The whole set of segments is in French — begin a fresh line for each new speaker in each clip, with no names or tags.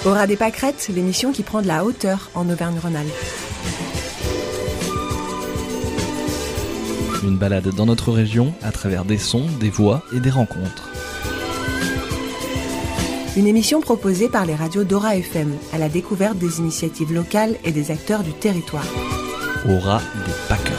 Aura des pâquerettes, l'émission qui prend de la hauteur en Auvergne-Rhône-Alpes.
Une balade dans notre région à travers des sons, des voix et des rencontres.
Une émission proposée par les radios d'Aura FM à la découverte des initiatives locales et des acteurs du territoire.
Aura des pâquerettes.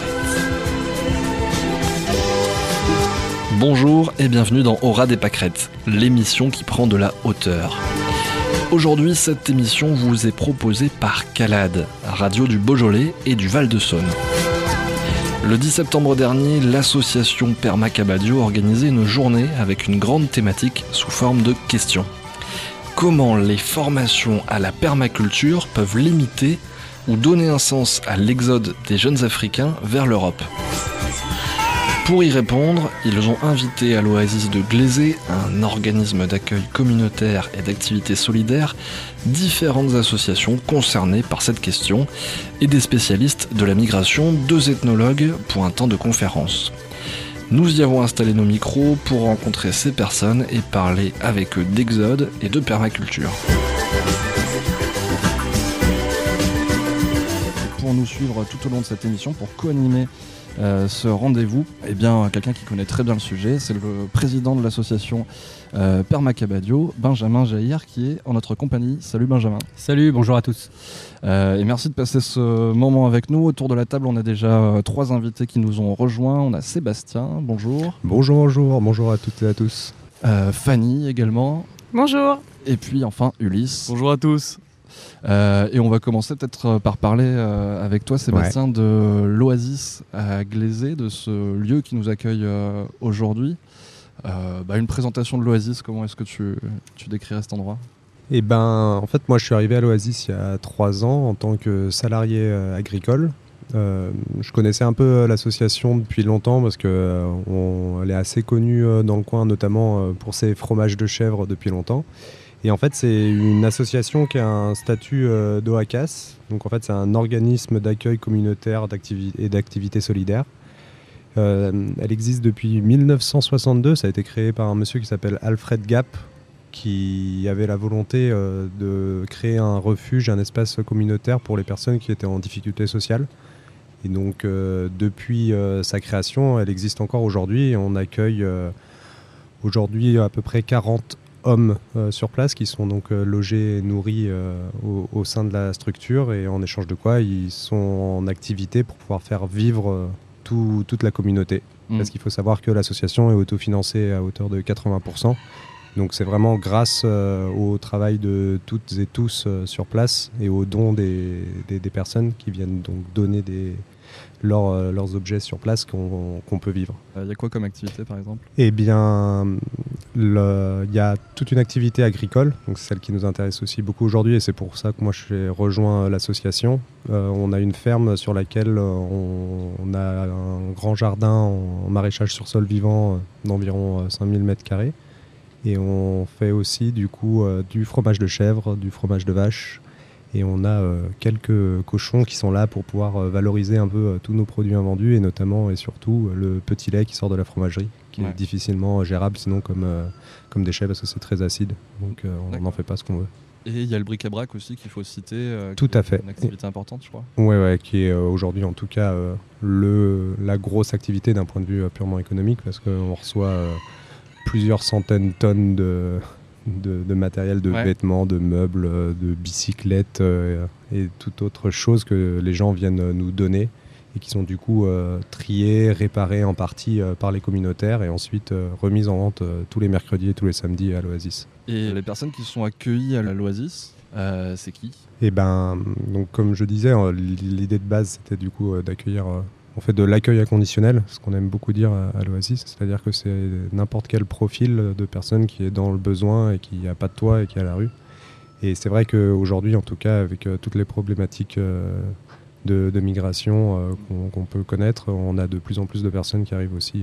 Bonjour et bienvenue dans Aura des pâquerettes, l'émission qui prend de la hauteur. Aujourd'hui, cette émission vous est proposée par Calade, radio du Beaujolais et du Val-de-Saône. Le 10 septembre dernier, l'association Permacabadio organisait une journée avec une grande thématique sous forme de questions. Comment les formations à la permaculture peuvent limiter ou donner un sens à l'exode des jeunes Africains vers l'Europe ? Pour y répondre, ils ont invité à l'Oasis de Glazé, un organisme d'accueil communautaire et d'activités solidaires, différentes associations concernées par cette question et des spécialistes de la migration, 2 ethnologues pour un temps de conférence. Nous y avons installé nos micros pour rencontrer ces personnes et parler avec eux d'exode et de permaculture. Pour nous suivre tout au long de cette émission, pour co-animer ce rendez-vous, quelqu'un qui connaît très bien le sujet, c'est le président de l'association Permacabadio, Benjamin Jaïr, qui est en notre compagnie. Salut Benjamin.
Salut, bonjour à tous.
Et merci de passer ce moment avec nous. Autour de la table, on a déjà 3 invités qui nous ont rejoints. On a Sébastien, bonjour.
Bonjour à toutes et à tous.
Fanny également.
Bonjour.
Et puis enfin Ulysse.
Bonjour à tous.
Et on va commencer peut-être par parler avec toi Sébastien de l'Oasis à Glazé, de ce lieu qui nous accueille aujourd'hui. Une présentation de l'Oasis, comment est-ce que tu décrirais cet endroit ?
En fait, moi je suis arrivé à l'Oasis il y a 3 ans en tant que salarié agricole. Je connaissais un peu l'association depuis longtemps parce qu'elle est assez connue dans le coin, notamment pour ses fromages de chèvre depuis longtemps. Et en fait, c'est une association qui a un statut d'OACAS. Donc en fait, c'est un organisme d'accueil communautaire et d'activités solidaires. Elle existe depuis 1962. Ça a été créé par un monsieur qui s'appelle Alfred Gap, qui avait la volonté de créer un refuge, un espace communautaire pour les personnes qui étaient en difficulté sociale. Et donc, depuis sa création, elle existe encore aujourd'hui. Et on accueille aujourd'hui à peu près 40 hommes sur place qui sont donc logés et nourris au sein de la structure, et en échange de quoi ils sont en activité pour pouvoir faire vivre toute la communauté. Parce qu'il faut savoir que l'association est autofinancée à hauteur de 80%. Donc c'est vraiment grâce au travail de toutes et tous sur place et aux dons des personnes qui viennent donc donner leurs objets sur place qu'on peut vivre.
Il y a quoi comme activité par exemple ?
Il y a toute une activité agricole, donc c'est celle qui nous intéresse aussi beaucoup aujourd'hui, et c'est pour ça que moi j'ai rejoint l'association. On a une ferme sur laquelle on a un grand jardin en maraîchage sur sol vivant d'environ 5000 m². Et on fait aussi du fromage de chèvre, du fromage de vache. Et on a quelques cochons qui sont là pour pouvoir valoriser un peu tous nos produits invendus, et notamment et surtout le petit lait qui sort de la fromagerie, qui est difficilement gérable sinon comme déchet, parce que c'est très acide. Donc on n'en fait pas ce qu'on veut.
Et il y a le bric-à-brac aussi qu'il faut citer.
Tout à fait.
Une activité importante, je crois.
Ouais, qui est aujourd'hui en tout cas la grosse activité d'un point de vue purement économique, parce qu'on reçoit plusieurs centaines de tonnes de matériel, de vêtements, de meubles, de bicyclettes et toute autre chose que les gens viennent nous donner et qui sont du coup triés, réparés en partie par les communautaires et ensuite remises en vente tous les mercredis et tous les samedis à l'Oasis.
Et les personnes qui sont accueillies à l'Oasis, c'est qui ?
Donc comme je disais, l'idée de base c'était du coup d'accueillir... On fait de l'accueil inconditionnel, ce qu'on aime beaucoup dire à l'Oasis, c'est-à-dire que c'est n'importe quel profil de personne qui est dans le besoin et qui n'a pas de toit et qui est à la rue. Et c'est vrai qu'aujourd'hui, en tout cas, avec toutes les problématiques de migration qu'on peut connaître, on a de plus en plus de personnes qui arrivent aussi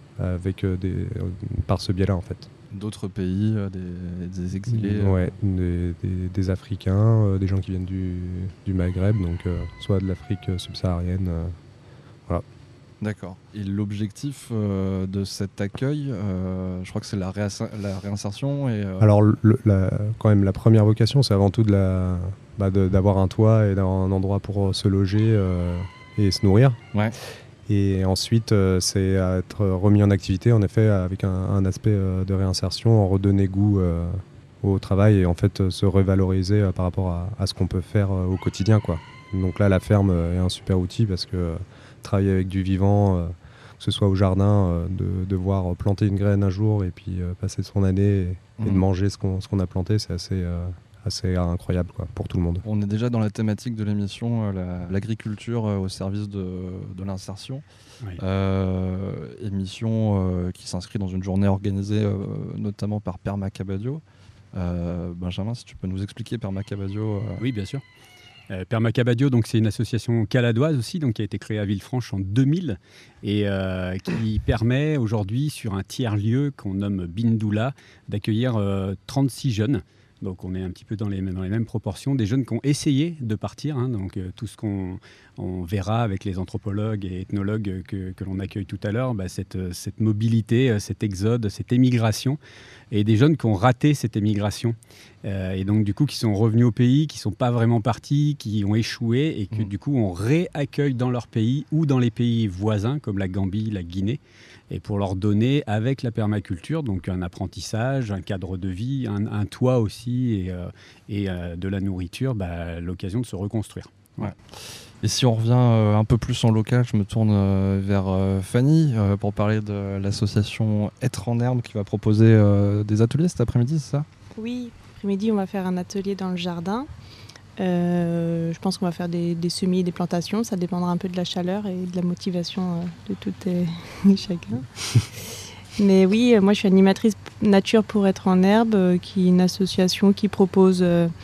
par ce biais-là, en fait.
D'autres pays, des exilés
des Africains, des gens qui viennent du Maghreb, donc soit de l'Afrique subsaharienne. Voilà.
D'accord. Et l'objectif de cet accueil, je crois que c'est la réinsertion.
Alors, quand même, la première vocation, c'est avant tout d'avoir un toit et d'avoir un endroit pour se loger et se nourrir.
Ouais.
Et ensuite, c'est être remis en activité, en effet, avec un aspect de réinsertion, en redonner goût au travail et en fait se revaloriser par rapport à ce qu'on peut faire au quotidien, quoi. Donc là, la ferme est un super outil parce que travailler avec du vivant, que ce soit au jardin, de voir planter une graine un jour et puis passer son année et de manger ce qu'on a planté, c'est assez incroyable, quoi, pour tout le monde.
On est déjà dans la thématique de l'émission, l'agriculture au service de l'insertion.
Oui.
Émission qui s'inscrit dans une journée organisée notamment par Père Macabadio. Benjamin, si tu peux nous expliquer Père Macabadio.
Oui, bien sûr. Père Macabadio, donc, c'est une association caladoise aussi, donc, qui a été créée à Villefranche en 2000 et qui permet aujourd'hui, sur un tiers-lieu qu'on nomme Bindoula, d'accueillir 36 jeunes. Donc on est un petit peu dans les mêmes proportions, des jeunes qui ont essayé de partir, hein, donc tout ce qu'on verra avec les anthropologues et ethnologues que l'on accueille tout à l'heure, cette mobilité, cet exode, cette émigration, et des jeunes qui ont raté cette émigration, et donc du coup qui sont revenus au pays, qui ne sont pas vraiment partis, qui ont échoué, et que du coup on réaccueille dans leur pays ou dans les pays voisins comme la Gambie, la Guinée, et pour leur donner, avec la permaculture, donc un apprentissage, un cadre de vie, un toit aussi, et de la nourriture, l'occasion de se reconstruire.
Ouais. Et si on revient un peu plus en local, je me tourne vers Fanny pour parler de l'association Être en Herbe qui va proposer des ateliers cet après-midi, c'est ça ?
Oui, après-midi on va faire un atelier dans le jardin. Je pense qu'on va faire des semis et des plantations. Ça dépendra un peu de la chaleur et de la motivation de tout et chacun. Mais oui, moi je suis animatrice nature pour Être en Herbe, qui est une association qui propose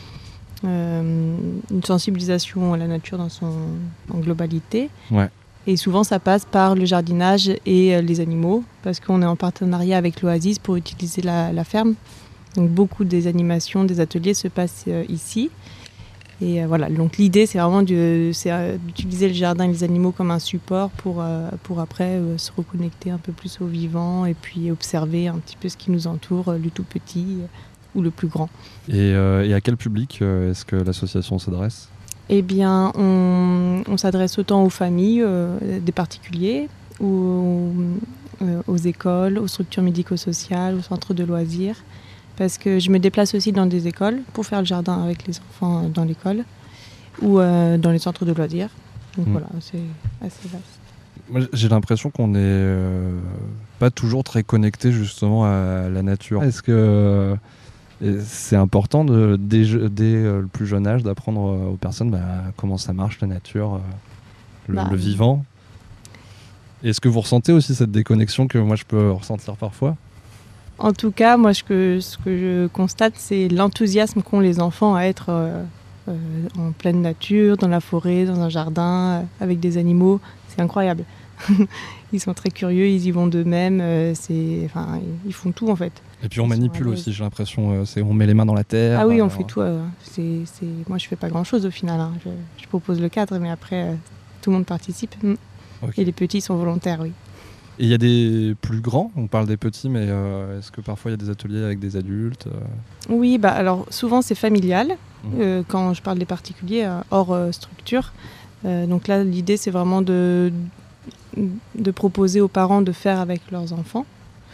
une sensibilisation à la nature en globalité.
Ouais.
Et souvent ça passe par le jardinage et les animaux, parce qu'on est en partenariat avec l'Oasis pour utiliser la ferme. Donc beaucoup des animations, des ateliers se passent ici. Et voilà, donc l'idée c'est vraiment d'utiliser le jardin et les animaux comme un support pour après se reconnecter un peu plus au vivant et puis observer un petit peu ce qui nous entoure, le tout petit ou le plus grand.
Et à quel public est-ce que l'association s'adresse ?
Eh bien, on s'adresse autant aux familles, des particuliers, ou aux écoles, aux structures médico-sociales, aux centres de loisirs. Parce que je me déplace aussi dans des écoles pour faire le jardin avec les enfants dans l'école ou dans les centres de loisirs. Donc voilà, c'est assez vaste.
Moi, j'ai l'impression qu'on n'est pas toujours très connecté justement à la nature. Est-ce que c'est important dès le plus jeune âge d'apprendre aux personnes comment ça marche la nature, le vivant ? Est-ce que vous ressentez aussi cette déconnexion que moi je peux ressentir parfois ?
En tout cas, moi, ce que je constate, c'est l'enthousiasme qu'ont les enfants à être en pleine nature, dans la forêt, dans un jardin, avec des animaux. C'est incroyable. Ils sont très curieux, ils y vont d'eux-mêmes. Ils font tout, en fait.
Et puis on manipule aussi, j'ai l'impression. On met les mains dans la terre.
Ah oui, on fait tout. Moi, je fais pas grand-chose au final. Hein. Je propose le cadre, mais après, tout le monde participe. Okay. Et les petits sont volontaires, oui.
Et il y a des plus grands, on parle des petits, mais est-ce que parfois il y a des ateliers avec des adultes
Oui, alors souvent c'est familial, quand je parle des particuliers, hors structure. Donc là, l'idée c'est vraiment de proposer aux parents de faire avec leurs enfants.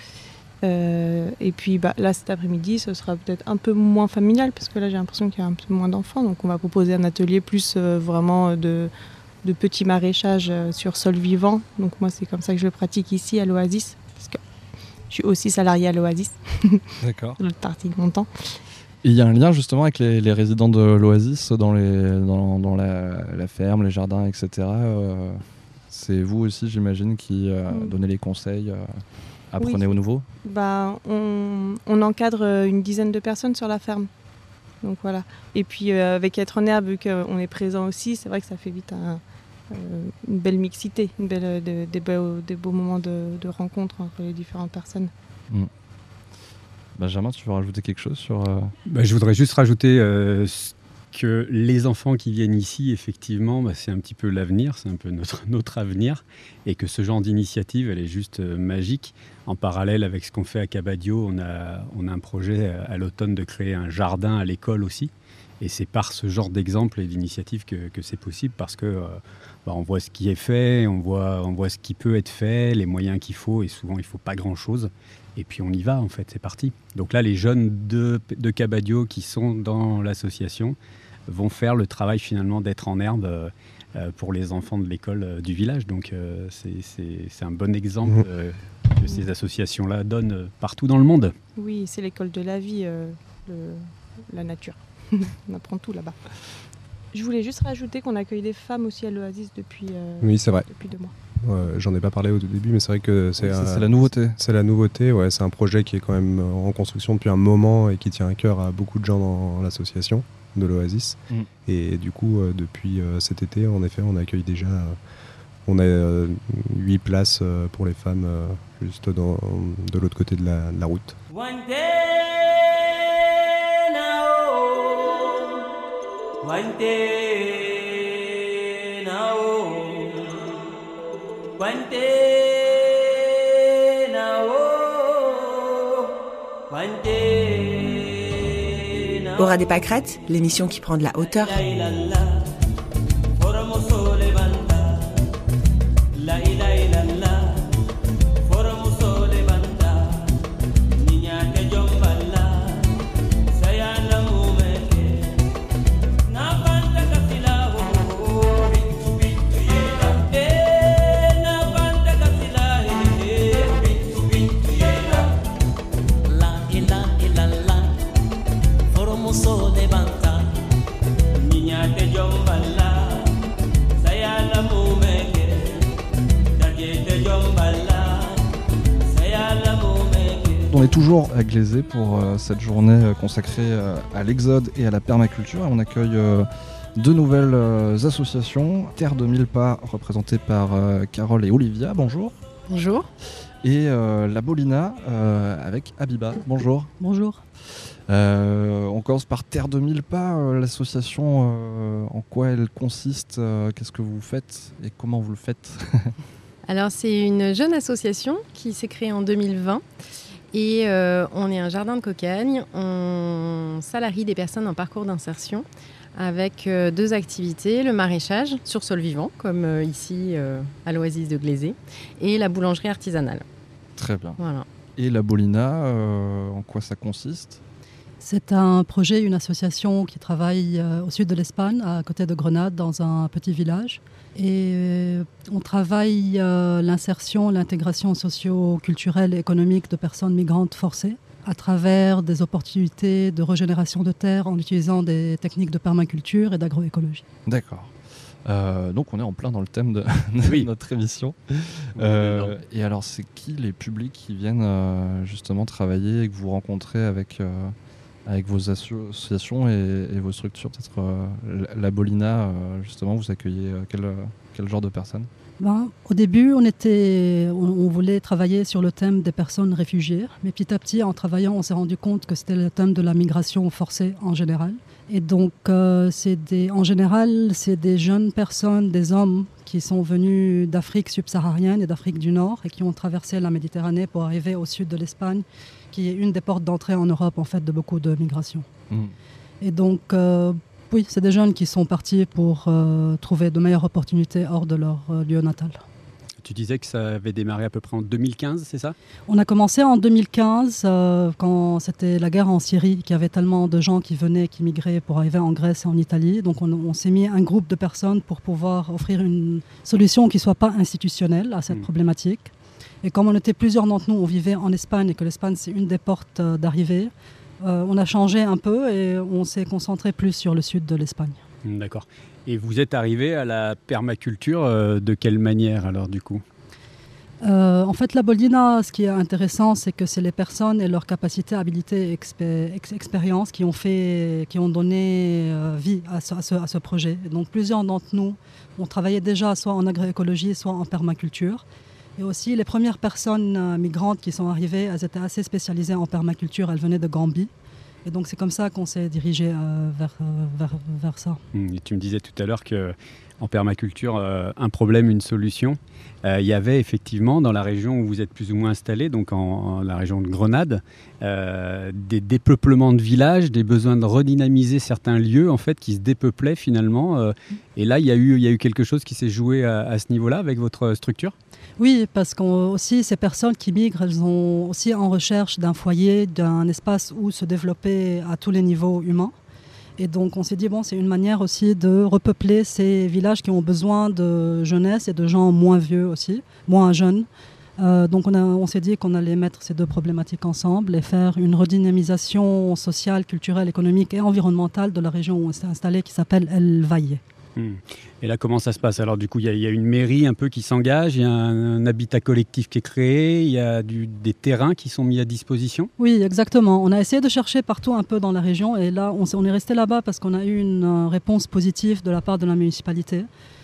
Et puis là, cet après-midi, ce sera peut-être un peu moins familial, parce que là j'ai l'impression qu'il y a un peu moins d'enfants. Donc on va proposer un atelier plus vraiment de petits maraîchages sur sol vivant. Donc moi, c'est comme ça que je le pratique ici à l'Oasis, parce que je suis aussi salariée à l'Oasis.
D'accord.
L'autre partie de mon temps.
Et il y a un lien justement avec les résidents de l'Oasis dans la ferme, les jardins, etc. C'est vous aussi, j'imagine, qui donnez les conseils, apprenez aux nouveaux ?
On encadre une dizaine de personnes sur la ferme. Donc voilà. Et puis avec Être en Herbe, vu qu'on est présent aussi, c'est vrai que ça fait vite une belle mixité, des beaux moments de rencontre entre les différentes personnes.
Benjamin, tu veux rajouter quelque chose sur...
Je voudrais juste rajouter que les enfants qui viennent ici, effectivement, c'est un petit peu l'avenir, c'est un peu notre avenir, et que ce genre d'initiative, elle est juste magique. En parallèle avec ce qu'on fait à Cabadio, on a un projet à l'automne de créer un jardin à l'école aussi. Et c'est par ce genre d'exemple et d'initiative que c'est possible, parce que on voit ce qui est fait, on voit ce qui peut être fait, les moyens qu'il faut, et souvent il ne faut pas grand-chose. Et puis on y va, en fait, c'est parti. Donc là, les jeunes de Cabadio qui sont dans l'association vont faire le travail finalement d'être en herbe pour les enfants de l'école du village. Donc c'est un bon exemple que ces associations-là donnent partout dans le monde.
Oui, c'est l'école de la vie, la nature. On apprend tout là-bas. Je voulais juste rajouter qu'on accueille des femmes aussi à l'Oasis depuis 2 mois.
J'en ai pas parlé au début, mais c'est vrai que c'est
la nouveauté.
C'est la nouveauté, ouais. C'est un projet qui est quand même en construction depuis un moment et qui tient à cœur à beaucoup de gens dans l'association de l'Oasis. Et du coup, depuis cet été, en effet, on accueille déjà... on a 8 places pour les femmes juste de l'autre côté de la route.
One day now, one day now, one day now.
Aura des pâquerettes, l'émission qui prend de la hauteur.
On est toujours à Glazé pour cette journée consacrée à l'exode et à la permaculture. On accueille 2 nouvelles associations. Terre de Mille Pas, représentée par Carole et Olivia. Bonjour.
Bonjour.
Et La Bolina avec Abiba. Bonjour.
Bonjour.
On commence par Terre de Mille Pas. L'association, en quoi elle consiste, qu'est-ce que vous faites et comment vous le faites?
Alors, c'est une jeune association qui s'est créée en 2020. Et on est un jardin de cocagne, on salarie des personnes en parcours d'insertion avec 2 activités, le maraîchage sur sol vivant, comme ici à l'Oasis de Glazé, et la boulangerie artisanale.
Très bien.
Voilà.
Et La Bolina, en quoi ça consiste?
C'est un projet, une association qui travaille au sud de l'Espagne, à côté de Grenade, dans un petit village. Et on travaille l'insertion, l'intégration socio-culturelle et économique de personnes migrantes forcées à travers des opportunités de régénération de terre en utilisant des techniques de permaculture et d'agroécologie.
D'accord. Donc on est en plein dans le thème de notre émission. Et alors c'est qui les publics qui viennent justement travailler et que vous rencontrez avec vos associations et vos structures? Peut-être La Bolina, justement, vous accueillez quel genre de personnes?
Au début, on voulait travailler sur le thème des personnes réfugiées, mais petit à petit, en travaillant, on s'est rendu compte que c'était le thème de la migration forcée en général. Et donc, en général, c'est des jeunes personnes, des hommes qui sont venus d'Afrique subsaharienne et d'Afrique du Nord et qui ont traversé la Méditerranée pour arriver au sud de l'Espagne, qui est une des portes d'entrée en Europe, en fait, de beaucoup de migrations. Et donc, oui, c'est des jeunes qui sont partis pour trouver de meilleures opportunités hors de leur lieu natal.
Tu disais que ça avait démarré à peu près en 2015, c'est ça?
On a commencé en 2015, quand c'était la guerre en Syrie, qu'il y avait tellement de gens qui venaient, qui migraient pour arriver en Grèce et en Italie. Donc on s'est mis un groupe de personnes pour pouvoir offrir une solution qui ne soit pas institutionnelle à cette problématique. Et comme on était plusieurs d'entre nous, on vivait en Espagne et que l'Espagne c'est une des portes d'arrivée, on a changé un peu et on s'est concentré plus sur le sud de l'Espagne.
D'accord. Et vous êtes arrivé à la permaculture de quelle manière alors du coup?
En fait, La Bolina, ce qui est intéressant, c'est que c'est les personnes et leurs capacités, habilités, expériences qui ont donné vie à ce projet. Et donc plusieurs d'entre nous ont travaillé déjà soit en agroécologie, soit en permaculture. Et aussi, les premières personnes migrantes qui sont arrivées, elles étaient assez spécialisées en permaculture. Elles venaient de Gambie. Et donc c'est comme ça qu'on s'est dirigé vers ça.
Et tu me disais tout à l'heure qu'en permaculture, un problème, une solution. Il y avait effectivement dans la région où vous êtes plus ou moins installé, donc en la région de Grenade, des dépeuplements de villages, des besoins de redynamiser certains lieux en fait, qui se dépeuplaient finalement. Et là, il y a eu quelque chose qui s'est joué à ce niveau-là avec votre structure ?
Oui, parce qu'aussi ces personnes qui migrent, elles sont aussi en recherche d'un foyer, d'un espace où se développer à tous les niveaux humains. Et donc on s'est dit, bon, c'est une manière aussi de repeupler ces villages qui ont besoin de jeunesse et de gens moins vieux aussi, moins jeunes. Donc on s'est dit qu'on allait mettre ces deux problématiques ensemble et faire une redynamisation sociale, culturelle, économique et environnementale de la région où on s'est installé qui s'appelle El Valle.
Et là, comment ça se passe ? Alors du coup, il y a une mairie un peu qui s'engage, il y a un habitat collectif qui est créé, il y a des terrains qui sont mis à disposition ?
Oui, exactement. On a essayé de chercher partout un peu dans la région et là, on est resté là-bas parce qu'on a eu une réponse positive de la part de la municipalité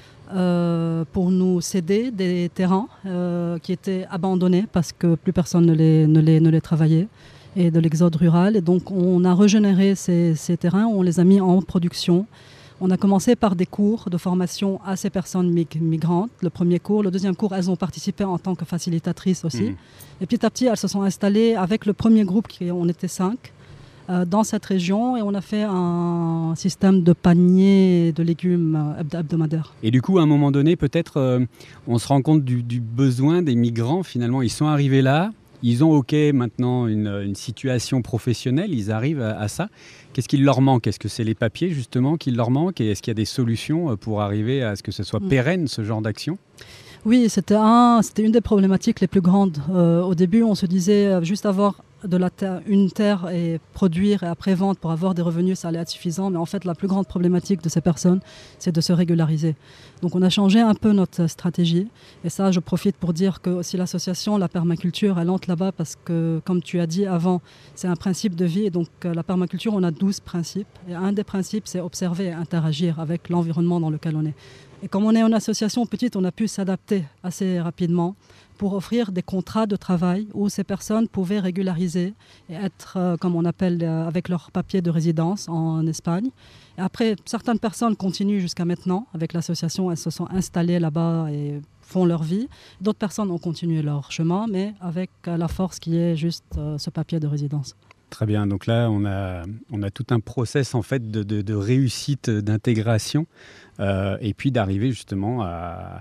pour nous céder des terrains qui étaient abandonnés parce que plus personne ne les travaillait et de l'exode rural. Et donc, on a régénéré ces terrains, on les a mis en production. On a commencé par des cours de formation à ces personnes migrantes. Le premier cours, le deuxième cours, elles ont participé en tant que facilitatrices aussi. Et petit à petit, elles se sont installées avec le premier groupe, on était 5, dans cette région. Et on a fait un système de paniers de légumes hebdomadaires.
Et du coup, à un moment donné, peut-être, on se rend compte du besoin des migrants. Finalement, ils sont arrivés là. Ils ont maintenant une situation professionnelle, ils arrivent à ça. Qu'est-ce qu'il leur manque ? Est-ce que c'est les papiers justement qui leur manquent ? Et est-ce qu'il y a des solutions pour arriver à ce que ce soit pérenne, ce genre d'action ?
Oui, c'était une des problématiques les plus grandes. Au début, on se disait juste avoir une terre et produire et après vendre pour avoir des revenus, ça allait être suffisant. Mais en fait, la plus grande problématique de ces personnes, c'est de se régulariser. Donc on a changé un peu notre stratégie. Et ça, je profite pour dire que aussi l'association, la permaculture, elle entre là-bas parce que, comme tu as dit avant, c'est un principe de vie. Et donc la permaculture, on a 12 principes. Et un des principes, c'est observer et interagir avec l'environnement dans lequel on est. Et comme on est une association petite, on a pu s'adapter assez rapidement pour offrir des contrats de travail où ces personnes pouvaient régulariser et être, comme on appelle, avec leur papier de résidence en Espagne. Et après, certaines personnes continuent jusqu'à maintenant avec l'association, elles se sont installées là-bas et font leur vie. D'autres personnes ont continué leur chemin, mais avec la force qui est juste ce papier de résidence.
Très bien, donc là on a tout un process en fait de réussite, d'intégration et puis d'arriver justement à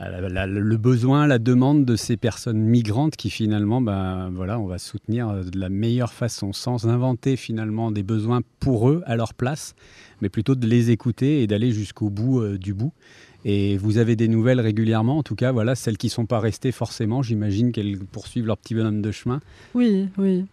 le besoin, la demande de ces personnes migrantes qui finalement, on va soutenir de la meilleure façon, sans inventer finalement des besoins pour eux à leur place, mais plutôt de les écouter et d'aller jusqu'au bout du bout. Et vous avez des nouvelles régulièrement, en tout cas, voilà, celles qui ne sont pas restées forcément, j'imagine qu'elles poursuivent leur petit bonhomme de chemin.
Oui.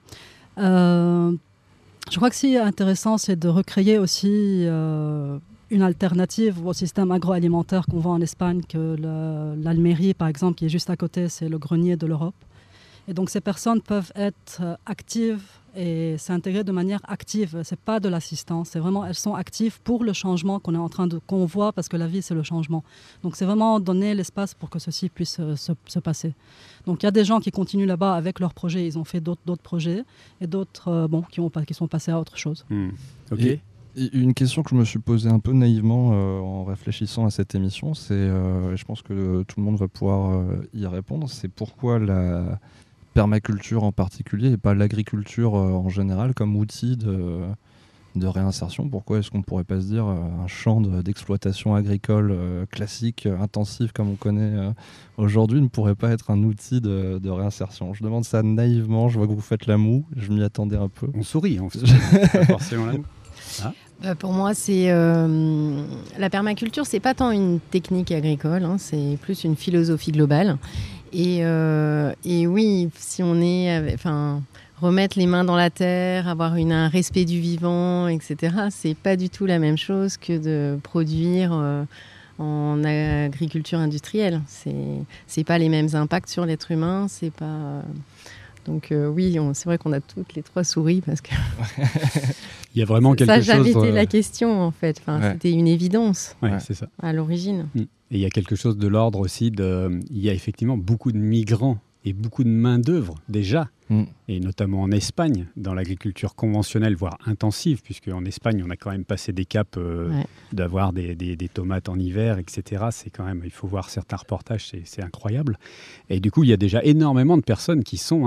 Je crois que ce qui est intéressant, c'est de recréer aussi une alternative au système agroalimentaire qu'on voit en Espagne, que l'Almérie, par exemple, qui est juste à côté, c'est le grenier de l'Europe. Et donc ces personnes peuvent être actives et s'intégrer de manière active. Ce n'est pas de l'assistance, c'est vraiment, elles sont actives pour le changement qu'on voit, parce que la vie, c'est le changement. Donc c'est vraiment donner l'espace pour que ceci puisse se passer. Donc il y a des gens qui continuent là-bas avec leurs projets, ils ont fait d'autres projets, et d'autres qui sont passés à autre chose.
Ok.
Et une question que je me suis posée un peu naïvement en réfléchissant à cette émission, c'est, je pense que tout le monde va pouvoir y répondre, c'est pourquoi la permaculture en particulier et pas l'agriculture en général comme outil de réinsertion. Pourquoi est-ce qu'on ne pourrait pas se dire un champ d'exploitation agricole classique, intensif comme on connaît aujourd'hui ne pourrait pas être un outil de réinsertion ? Je demande ça naïvement, je vois que vous faites la moue, je m'y attendais un peu.
On sourit, pas forcément la moue.
Pour moi, la permaculture, c'est pas tant une technique agricole, c'est plus une philosophie globale. Et oui, si on est, remettre les mains dans la terre, avoir un respect du vivant, etc., c'est pas du tout la même chose que de produire en agriculture industrielle. C'est pas les mêmes impacts sur l'être humain, c'est pas. Donc oui, c'est vrai qu'on a toutes les trois souri parce que
il y a vraiment quelque chose.
Ça j'avais été la question en fait. C'était une évidence.
Ouais, c'est ça.
À l'origine.
Et il y a quelque chose de l'ordre aussi il y a effectivement beaucoup de migrants et beaucoup de main d'œuvre déjà et notamment en Espagne, dans l'agriculture conventionnelle, voire intensive, puisque en Espagne, on a quand même passé des caps d'avoir des tomates en hiver, etc. C'est quand même, il faut voir certains reportages, c'est incroyable. Et du coup, il y a déjà énormément de personnes qui sont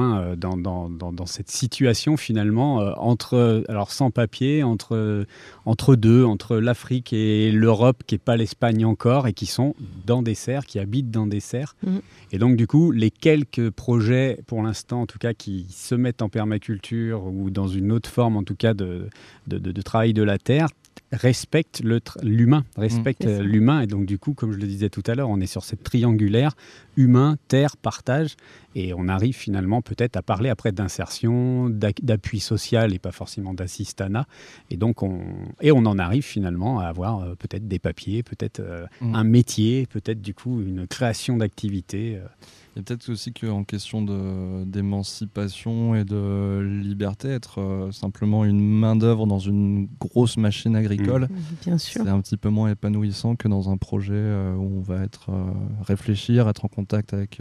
dans cette situation finalement, alors sans papier, entre deux, entre l'Afrique et l'Europe, qui n'est pas l'Espagne encore, et qui sont dans des serres, qui habitent dans des serres. Et donc du coup, les quelques projets, pour l'instant en tout cas, qui se mettent en permaculture ou dans une autre forme en tout cas de travail de la terre, respectent l'humain, l'humain. Et donc du coup, comme je le disais tout à l'heure, on est sur cette triangulaire humain, terre, partage, et on arrive finalement peut-être à parler après d'insertion, d'appui social et pas forcément d'assistanat. Et donc on en arrive finalement à avoir peut-être des papiers, peut-être un métier, peut-être du coup une création d'activité.
Il y a peut-être aussi qu'en question d'émancipation et de liberté, être simplement une main-d'œuvre dans une grosse machine agricole,
bien sûr,
c'est un petit peu moins épanouissant que dans un projet où on va réfléchir, être en contact avec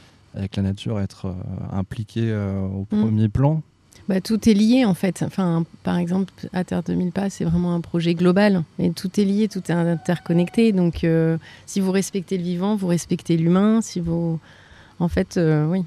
la nature, être impliqué au premier plan.
Tout est lié en fait. Enfin, par exemple, à Terre de Mille Pas, c'est vraiment un projet global. Et tout est lié, tout est interconnecté. Donc, si vous respectez le vivant, vous respectez l'humain. Si vous... En fait, oui.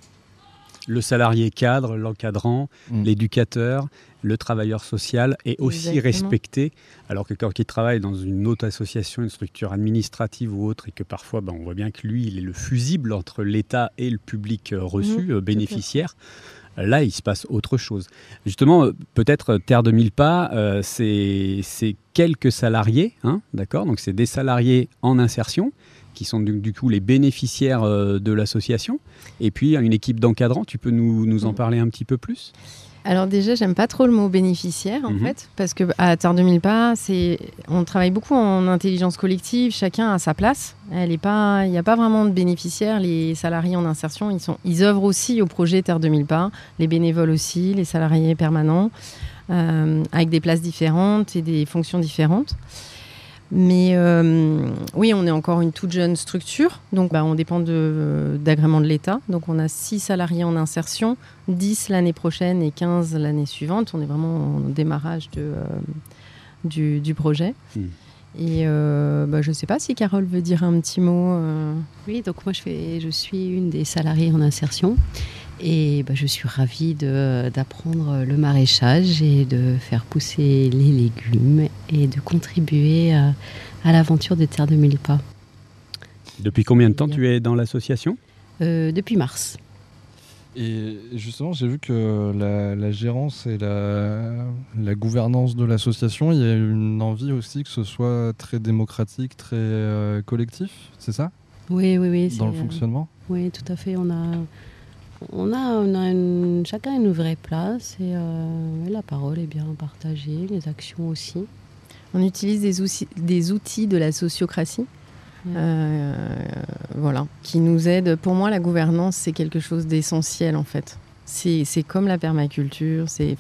Le salarié cadre, l'encadrant, l'éducateur, le travailleur social est aussi respecté. Alors que quand il travaille dans une autre association, une structure administrative ou autre, et que parfois on voit bien que lui, il est le fusible entre l'État et le public reçu, bénéficiaire. Là, il se passe autre chose. Justement, peut-être Terre de Mille Pas, c'est quelques salariés, d'accord ? Donc, c'est des salariés en insertion qui sont du coup les bénéficiaires de l'association. Et puis, une équipe d'encadrants. Tu peux nous en parler un petit peu plus ?
Alors déjà, j'aime pas trop le mot bénéficiaire en fait, parce que à Terre de Mille Pas, on travaille beaucoup en intelligence collective, chacun a sa place. Il n'y a pas vraiment de bénéficiaires. Les salariés en insertion, ils œuvrent aussi au projet Terre de Mille Pas, les bénévoles aussi, les salariés permanents, avec des places différentes et des fonctions différentes. Mais oui, on est encore une toute jeune structure, donc on dépend d'agrément de l'État. Donc on a 6 salariés en insertion, 10 l'année prochaine et 15 l'année suivante. On est vraiment au démarrage du projet. Et je ne sais pas si Carole veut dire un petit mot.
Oui, donc moi je suis une des salariées en insertion. Et je suis ravie d'apprendre le maraîchage et de faire pousser les légumes et de contribuer à l'aventure de Terre de Mille Pas.
Depuis combien de temps tu es dans l'association ?
Depuis mars.
Et justement, j'ai vu que la gérance et la gouvernance de l'association, il y a une envie aussi que ce soit très démocratique, très collectif, c'est ça ?
Oui.
Dans le fonctionnement ?
Oui, tout à fait. On a chacun une vraie place et la parole est bien partagée, les actions aussi.
On utilise des outils de la sociocratie, qui nous aident. Pour moi, la gouvernance, c'est quelque chose d'essentiel en fait. C'est comme la permaculture, c'est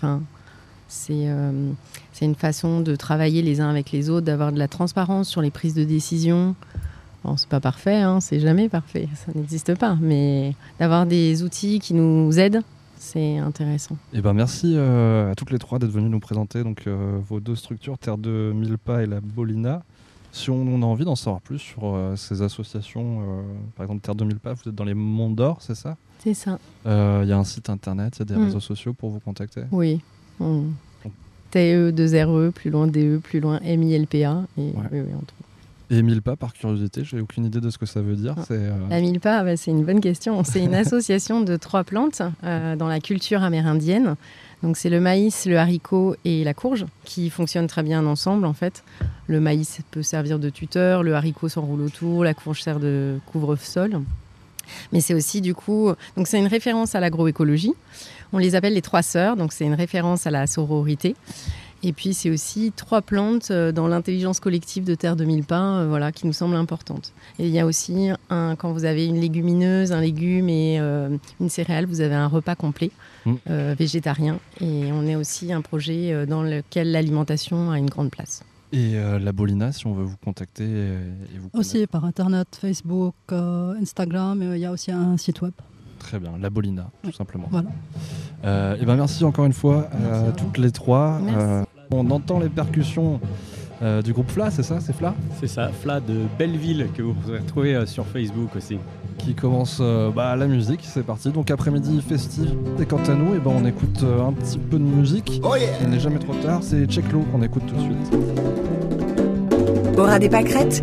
une façon de travailler les uns avec les autres, d'avoir de la transparence sur les prises de décision. Bon, c'est pas parfait, c'est jamais parfait, ça n'existe pas, mais d'avoir des outils qui nous aident, c'est intéressant.
Et merci à toutes les trois d'être venues nous présenter vos 2 structures, Terre de Mille Pas et la Bolina. Si on a envie d'en savoir plus sur ces associations, par exemple Terre de Mille Pas, vous êtes dans les Monts d'Or, c'est ça ?
C'est ça.
Il y a un site internet, il y a des réseaux sociaux pour vous contacter ?
Oui. TE, 2RE, plus loin DE, plus loin MILPA. Et oui, on trouve.
Et Mille Pas, par curiosité, j'ai aucune idée de ce que ça veut dire.
La Mille Pas, c'est une bonne question. C'est une association de 3 plantes dans la culture amérindienne. Donc c'est le maïs, le haricot et la courge qui fonctionnent très bien ensemble en fait. Le maïs peut servir de tuteur, le haricot s'enroule autour, la courge sert de couvre-sol. Mais c'est aussi du coup, donc c'est une référence à l'agroécologie. On les appelle les 3 sœurs, donc c'est une référence à la sororité. Et puis, c'est aussi 3 plantes dans l'intelligence collective de Terre de Mille Pas qui nous semblent importantes. Et il y a aussi, quand vous avez une légumineuse, un légume et une céréale, vous avez un repas complet végétarien. Et on est aussi un projet dans lequel l'alimentation a une grande place.
Et la Bolina, si on veut vous contacter et vous
aussi par Internet, Facebook, Instagram, il y a aussi un site web.
Très bien, la Bolina, tout simplement.
Voilà.
Et ben merci encore une fois à toutes les trois. On entend les percussions du groupe FLA, c'est ça? C'est FLA?
C'est ça, FLA de Belleville, que vous pourrez retrouver sur Facebook aussi.
Qui commence la musique, c'est parti. Donc après-midi festif. Et quant à nous, on écoute un petit peu de musique.
Oh yeah.
Il n'est jamais trop tard, c'est Tcheklo qu'on écoute tout de suite.
Aura des pâquerettes.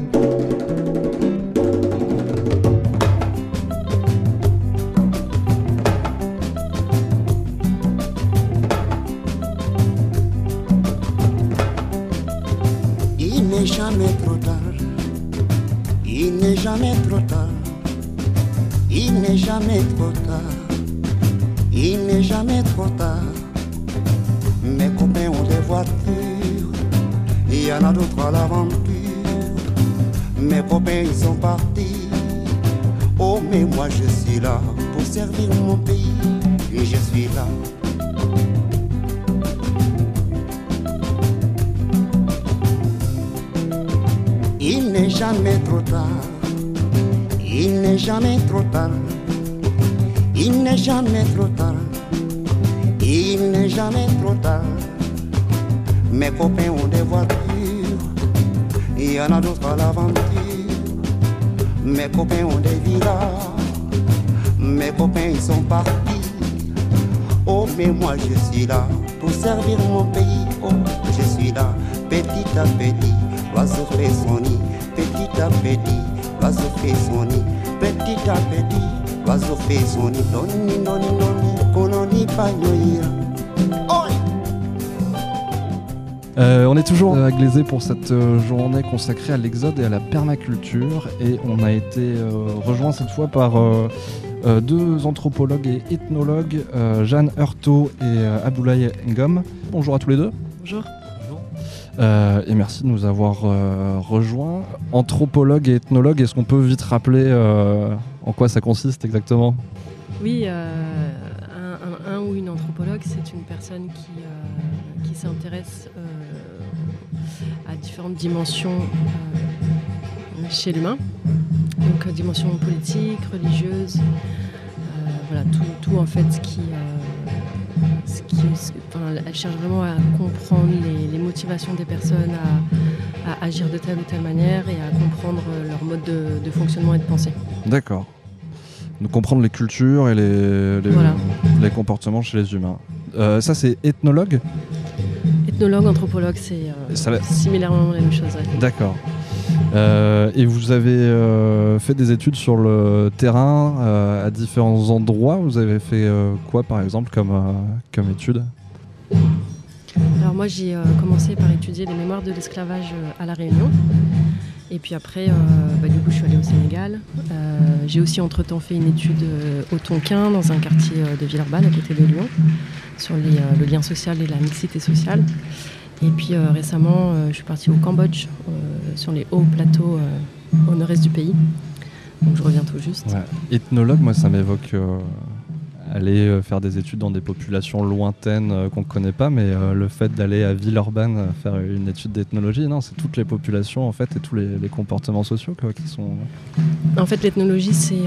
Il n'est jamais trop tard. Il n'est jamais trop tard. Il n'est jamais trop tard. Il n'est jamais trop tard. Mes copains ont des voitures. Il y en a d'autres à l'aventure. Mes copains ils sont partis. Oh mais moi je suis là pour servir mon pays. Et je suis là. Il n'est jamais trop tard. Il n'est jamais trop tard. Il n'est jamais trop tard. Il n'est jamais trop tard. Mes copains ont des voitures. Il y en a d'autres à l'aventure. Mes copains ont des villas. Mes copains ils sont partis. Oh mais moi je suis là pour servir mon pays. Oh je suis là petit à petit. L'oiseau fait son nid. Petit à petit. L'oiseau fait son nid. Petit à petit. L'oiseau fait son nid. Doni doni doni. Kononi pagnoya.
On est toujours à Glazé pour cette journée consacrée à l'exode et à la permaculture, et on a été rejoint cette fois par deux anthropologues et ethnologues, Jeanne Heurtaud et Abdoulaye Ngom. Bonjour à tous les deux.
Bonjour.
Et merci de nous avoir rejoints. Anthropologue et ethnologue, est-ce qu'on peut vite rappeler en quoi ça consiste exactement?
Oui, un ou une anthropologue, c'est une personne qui s'intéresse à différentes dimensions chez l'humain. Donc dimension politique, religieuse, tout en fait elle cherche vraiment à comprendre les motivations des personnes à agir de telle ou telle manière et à comprendre leur mode de fonctionnement et de pensée. D'accord.
De comprendre les cultures et les comportements chez les humains. Ça, c'est ethnologue?
Ethnologue, anthropologue, c'est similairement la même chose. Ouais.
D'accord. Et vous avez fait des études sur le terrain à différents endroits. Vous avez fait quoi, par exemple, comme études?
Alors moi, j'ai commencé par étudier les mémoires de l'esclavage à La Réunion. Et puis après, du coup, je suis allée au Sénégal. J'ai aussi entre-temps fait une étude au Tonkin, dans un quartier de Villeurbanne, à côté de Lyon, sur le lien social et la mixité sociale. Et puis récemment, je suis partie au Cambodge, sur les hauts plateaux au nord-est du pays. Donc je reviens tout juste.
Ouais. Ethnologue, moi, ça m'évoque aller faire des études dans des populations lointaines qu'on ne connaît pas, mais le fait d'aller à Villeurbanne faire une étude d'ethnologie, non, c'est toutes les populations en fait et tous les comportements sociaux qui sont...
En fait, l'ethnologie, c'est...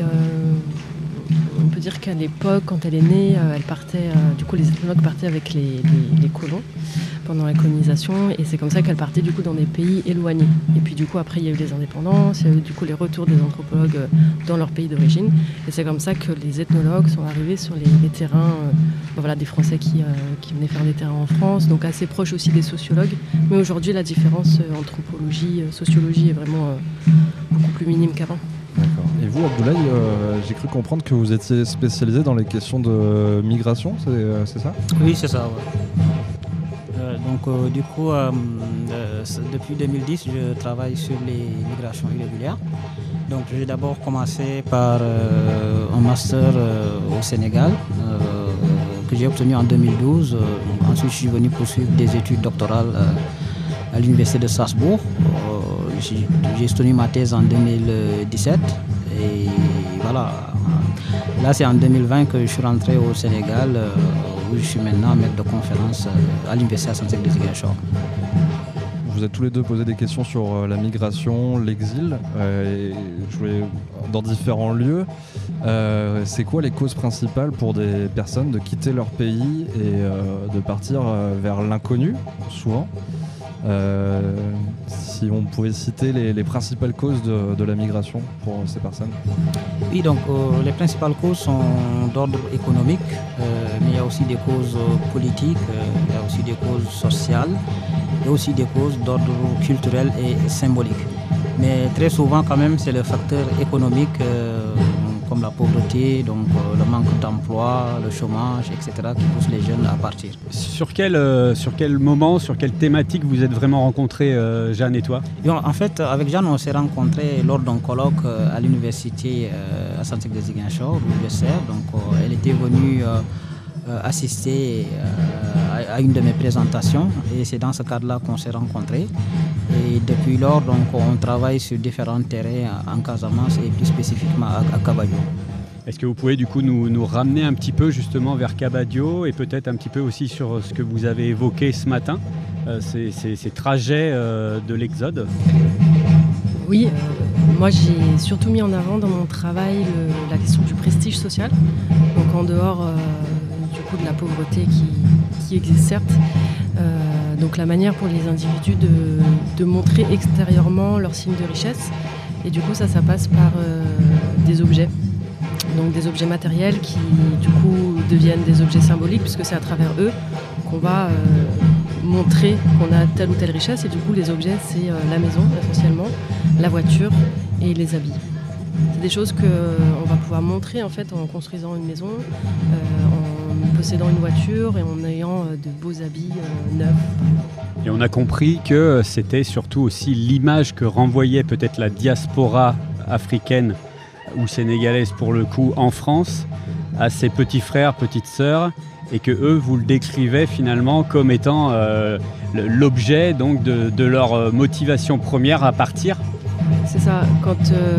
on peut dire qu'à l'époque, quand elle est née, elle partait, du coup, les ethnologues partaient avec les colons pendant la colonisation, et c'est comme ça qu'elle partait du coup dans des pays éloignés. Et puis du coup après il y a eu les indépendances, il y a eu du coup les retours des anthropologues dans leur pays d'origine, et c'est comme ça que les ethnologues sont arrivés sur les terrains, des Français qui venaient faire des terrains en France, donc assez proches aussi des sociologues. Mais aujourd'hui la différence anthropologie, sociologie est vraiment beaucoup plus minime qu'avant.
D'accord. Et vous, Abdoulaye, j'ai cru comprendre que vous étiez spécialisé dans les questions de migration, c'est ça?
Oui, c'est ça. Ouais. Du coup, depuis 2010, je travaille sur les migrations irrégulières. Donc, j'ai d'abord commencé par un master au Sénégal que j'ai obtenu en 2012. Ensuite, je suis venu poursuivre des études doctorales à l'université de Strasbourg. J'ai soutenu ma thèse en 2017 et voilà. Là, c'est en 2020 que je suis rentré au Sénégal, où je suis maintenant maître de conférence à l'université de Ziguinchor.
vous êtes tous les deux posé des questions sur la migration, l'exil, et je voulais, dans différents lieux. C'est quoi les causes principales pour des personnes de quitter leur pays et de partir vers l'inconnu, souvent? Si on pouvait citer les principales causes de la migration pour ces personnes.
Oui, donc les principales causes sont d'ordre économique, mais il y a aussi des causes politiques, il y a aussi des causes sociales, il y a aussi des causes d'ordre culturel et symbolique. Mais très souvent quand même c'est le facteur économique comme la pauvreté, donc le manque d'emploi, le chômage, etc. qui pousse les jeunes à partir.
Sur quel moment, sur quelle thématique vous êtes vraiment rencontrés, Jeanne et toi?
En fait, avec Jeanne, on s'est rencontrés lors d'un colloque à l'université à Santiago de Ziguinchor, où je sers. Donc elle était venue assister à une de mes présentations et c'est dans ce cadre-là qu'on s'est rencontrés. Et depuis lors, donc, on travaille sur différents terrains en Casamance et plus spécifiquement à Cabadio.
Est-ce que vous pouvez du coup nous ramener un petit peu justement vers Cabadio et peut-être un petit peu aussi sur ce que vous avez évoqué ce matin, ces trajets de l'Exode?
Oui, moi j'ai surtout mis en avant dans mon travail la question du prestige social, donc en dehors du coup de la pauvreté qui existe certes. Donc la manière pour les individus de montrer extérieurement leurs signes de richesse. Et du coup ça passe par des objets. Donc des objets matériels qui du coup deviennent des objets symboliques puisque c'est à travers eux qu'on va montrer qu'on a telle ou telle richesse. Et du coup les objets c'est la maison essentiellement, la voiture et les habits. C'est des choses qu'on va pouvoir montrer en fait en construisant une maison, en possédant une voiture et en ayant de beaux habits neufs.
Et on a compris que c'était surtout aussi l'image que renvoyait peut-être la diaspora africaine ou sénégalaise pour le coup en France à ses petits frères, petites sœurs, et que eux vous le décrivez finalement comme étant l'objet donc de leur motivation première à partir.
C'est ça, quand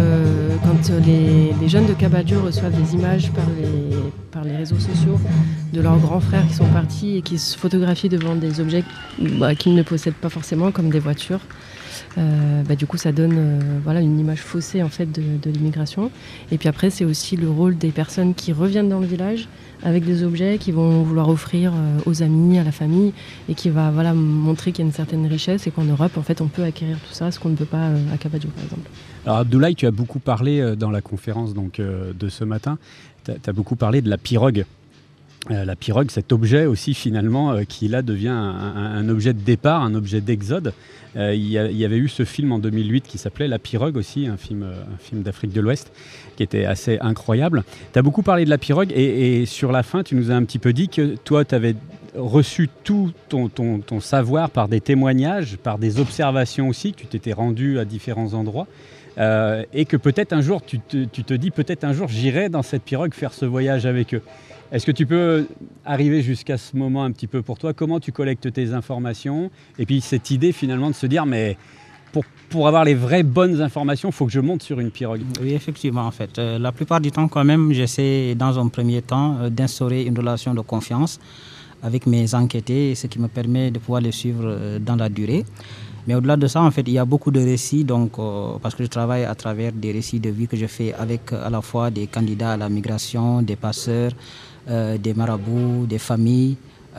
les jeunes de Cabadio reçoivent des images par les réseaux sociaux de leurs grands frères qui sont partis et qui se photographient devant des objets qu'ils ne possèdent pas forcément, comme des voitures, du coup ça donne une image faussée en fait de l'immigration. Et puis après c'est aussi le rôle des personnes qui reviennent dans le village avec des objets qu'ils vont vouloir offrir aux amis, à la famille, et qui va montrer qu'il y a une certaine richesse et qu'en Europe, en fait, on peut acquérir tout ça, ce qu'on ne peut pas à Cabadio, par exemple.
Alors Abdoulaye, tu as beaucoup parlé dans la conférence de ce matin, tu as beaucoup parlé de la pirogue. La pirogue, cet objet aussi finalement qui là devient un objet de départ, un objet d'exode. Il y avait eu ce film en 2008 qui s'appelait La pirogue aussi, un film d'Afrique de l'Ouest qui était assez incroyable. Tu as beaucoup parlé de la pirogue et sur la fin tu nous as un petit peu dit que toi tu avais reçu tout ton savoir par des témoignages, par des observations aussi, que tu t'étais rendu à différents endroits. Et que peut-être un jour, tu te dis peut-être un jour j'irai dans cette pirogue faire ce voyage avec eux. Est-ce que tu peux arriver jusqu'à ce moment un petit peu pour toi? Comment tu collectes tes informations? Et puis cette idée finalement de se dire mais pour avoir les vraies bonnes informations, il faut que je monte sur une pirogue.
Oui, effectivement en fait. La plupart du temps quand même, j'essaie dans un premier temps d'instaurer une relation de confiance avec mes enquêtés, ce qui me permet de pouvoir les suivre dans la durée. Mais au-delà de ça, en fait, il y a beaucoup de récits, donc, parce que je travaille à travers des récits de vie que je fais avec à la fois des candidats à la migration, des passeurs, des marabouts, des familles,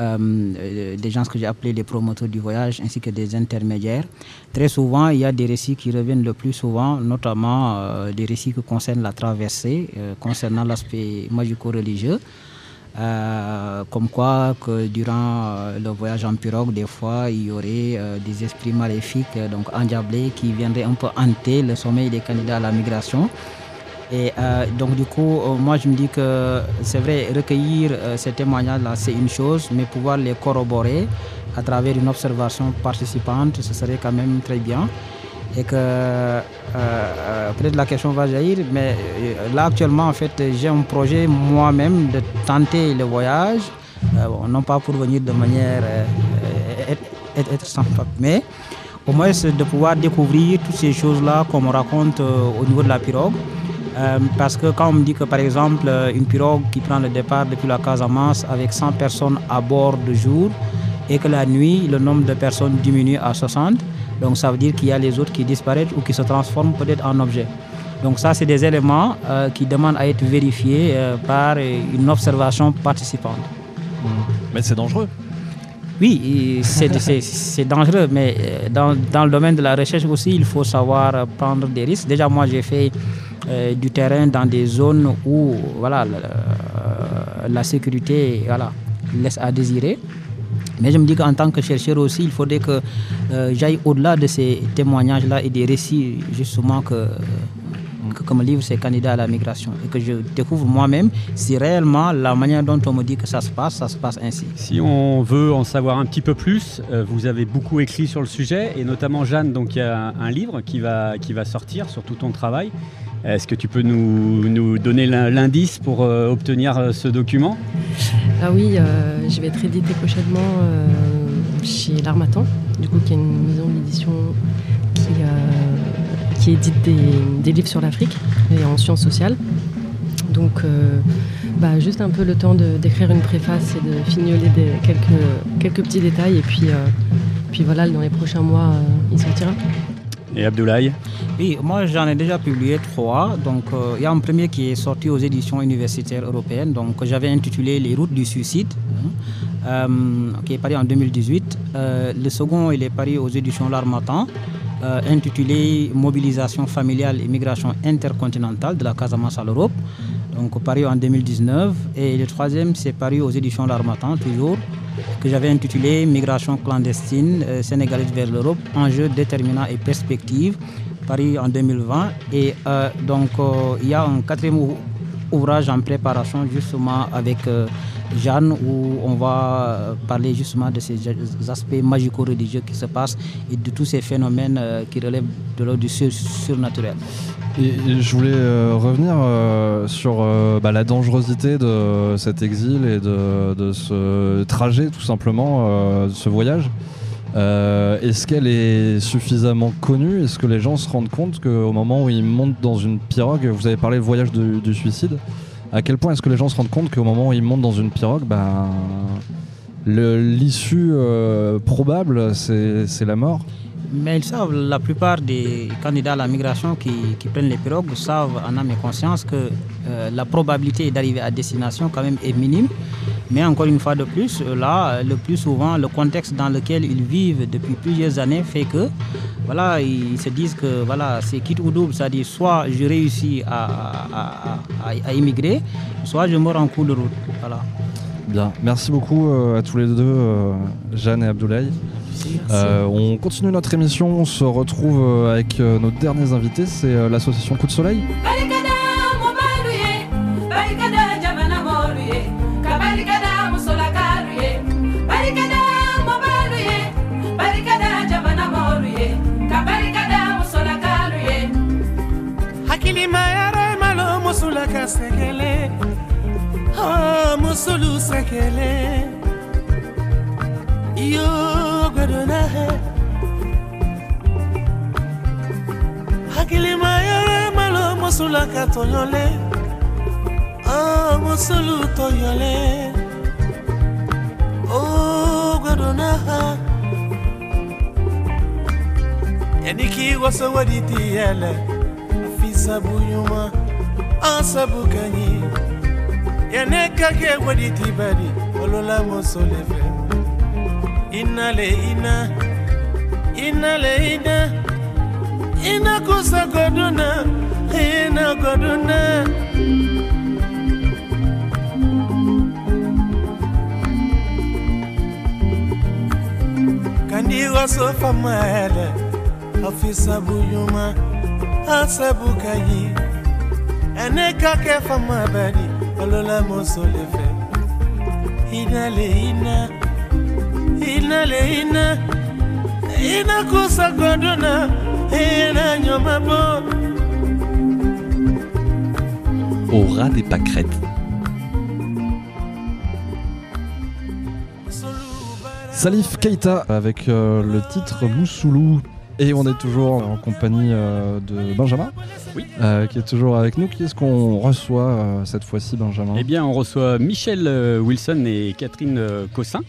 des gens que j'ai appelés les promoteurs du voyage, ainsi que des intermédiaires. Très souvent, il y a des récits qui reviennent le plus souvent, notamment des récits qui concernent la traversée, concernant l'aspect magico-religieux. Comme quoi que durant le voyage en pirogue, des fois, il y aurait des esprits maléfiques, donc endiablés, qui viendraient un peu hanter le sommeil des candidats à la migration. Et donc du coup, moi je me dis que c'est vrai, recueillir ces témoignages-là, c'est une chose, mais pouvoir les corroborer à travers une observation participante, ce serait quand même très bien. Et que peut-être la question va jaillir, mais là actuellement en fait j'ai un projet moi-même de tenter le voyage, non pas pour venir de manière être sans pape, mais au moins c'est de pouvoir découvrir toutes ces choses-là qu'on me raconte au niveau de la pirogue. Parce que quand on me dit que par exemple une pirogue qui prend le départ depuis la Casamance avec 100 personnes à bord de jour et que la nuit le nombre de personnes diminue à 60, Donc ça veut dire qu'il y a les autres qui disparaissent ou qui se transforment peut-être en objets. Donc ça, c'est des éléments qui demandent à être vérifiés par une observation participante.
Mais c'est dangereux.
Oui, c'est dangereux, mais dans le domaine de la recherche aussi, il faut savoir prendre des risques. Déjà, moi, j'ai fait du terrain dans des zones où voilà, la sécurité laisse à désirer. Mais je me dis qu'en tant que chercheur aussi, il faudrait que j'aille au-delà de ces témoignages-là et des récits justement que me livrent ces candidats à la migration et que je découvre moi-même si réellement la manière dont on me dit que ça se passe ainsi.
Si on veut en savoir un petit peu plus, vous avez beaucoup écrit sur le sujet et notamment Jeanne, donc il y a un livre qui va sortir sur tout ton travail. Est-ce que tu peux nous donner l'indice pour obtenir ce document ?
Ah oui, je vais être édité prochainement chez L'Harmattan, du coup qui est une maison d'édition qui édite des livres sur l'Afrique et en sciences sociales. Donc juste un peu le temps d'écrire une préface et de fignoler quelques petits détails et puis voilà, dans les prochains mois il sortira.
Et Abdoulaye ?
Oui, moi j'en ai déjà publié 3. Donc il y a un premier qui est sorti aux éditions universitaires européennes, donc j'avais intitulé Les routes du suicide, qui est paru en 2018. Le second, il est paru aux éditions L'Harmattan, intitulé Mobilisation familiale et migration intercontinentale de la Casamance à l'Europe, donc paru en 2019. Et le troisième, c'est paru aux éditions L'Harmattan, toujours, que j'avais intitulé Migration clandestine sénégalaise vers l'Europe, enjeux, déterminants et perspectives, paru en 2020. Et il y a un quatrième ouvrage en préparation justement avec Jeanne, où on va parler justement de ces aspects magico-religieux qui se passent et de tous ces phénomènes qui relèvent de l'ordre du surnaturel.
Et je voulais revenir sur la dangerosité de cet exil et de ce trajet, tout simplement, de ce voyage. Est-ce qu'elle est suffisamment connue ? Est-ce que les gens se rendent compte qu'au moment où ils montent dans une pirogue, vous avez parlé du voyage du suicide, à quel point est-ce que les gens se rendent compte qu'au moment où ils montent dans une pirogue, l'issue probable, c'est la mort ?
Mais ils savent, la plupart des candidats à la migration qui prennent les pirogues savent en âme et conscience que la probabilité d'arriver à destination quand même est minime. Mais encore une fois de plus, là, le plus souvent, le contexte dans lequel ils vivent depuis plusieurs années fait que, voilà, ils se disent que voilà, c'est quitte ou double, c'est-à-dire soit je réussis à immigrer, soit je meurs en cours de route. Voilà.
Bien, merci beaucoup à tous les deux, Jeanne et Abdoulaye. On continue notre émission, on se retrouve avec nos derniers invités, c'est l'association Coup de Soleil.
Musulu sekele yo godona he hakili mayere malo musula katonyole musulu toyole godona ha yaniki wasawaditi yele afisa buyuma asabukani yaneka ke waditi badi olola mosolefe inale ina kusa goduna ina goduna kandi wasofa male afisa buyuma asabukayi yaneka ke fama badi olola mosolefe inale ina kusa godona ina nyomabo.
Au ras des pâquerettes. Salif Keita avec le titre Moussoulou. Et on est toujours en compagnie de Benjamin,
oui.
Qui est toujours avec nous. Qui est-ce qu'on reçoit cette fois-ci, Benjamin ?
Eh bien, on reçoit Michel Wilson et Catherine Cossin,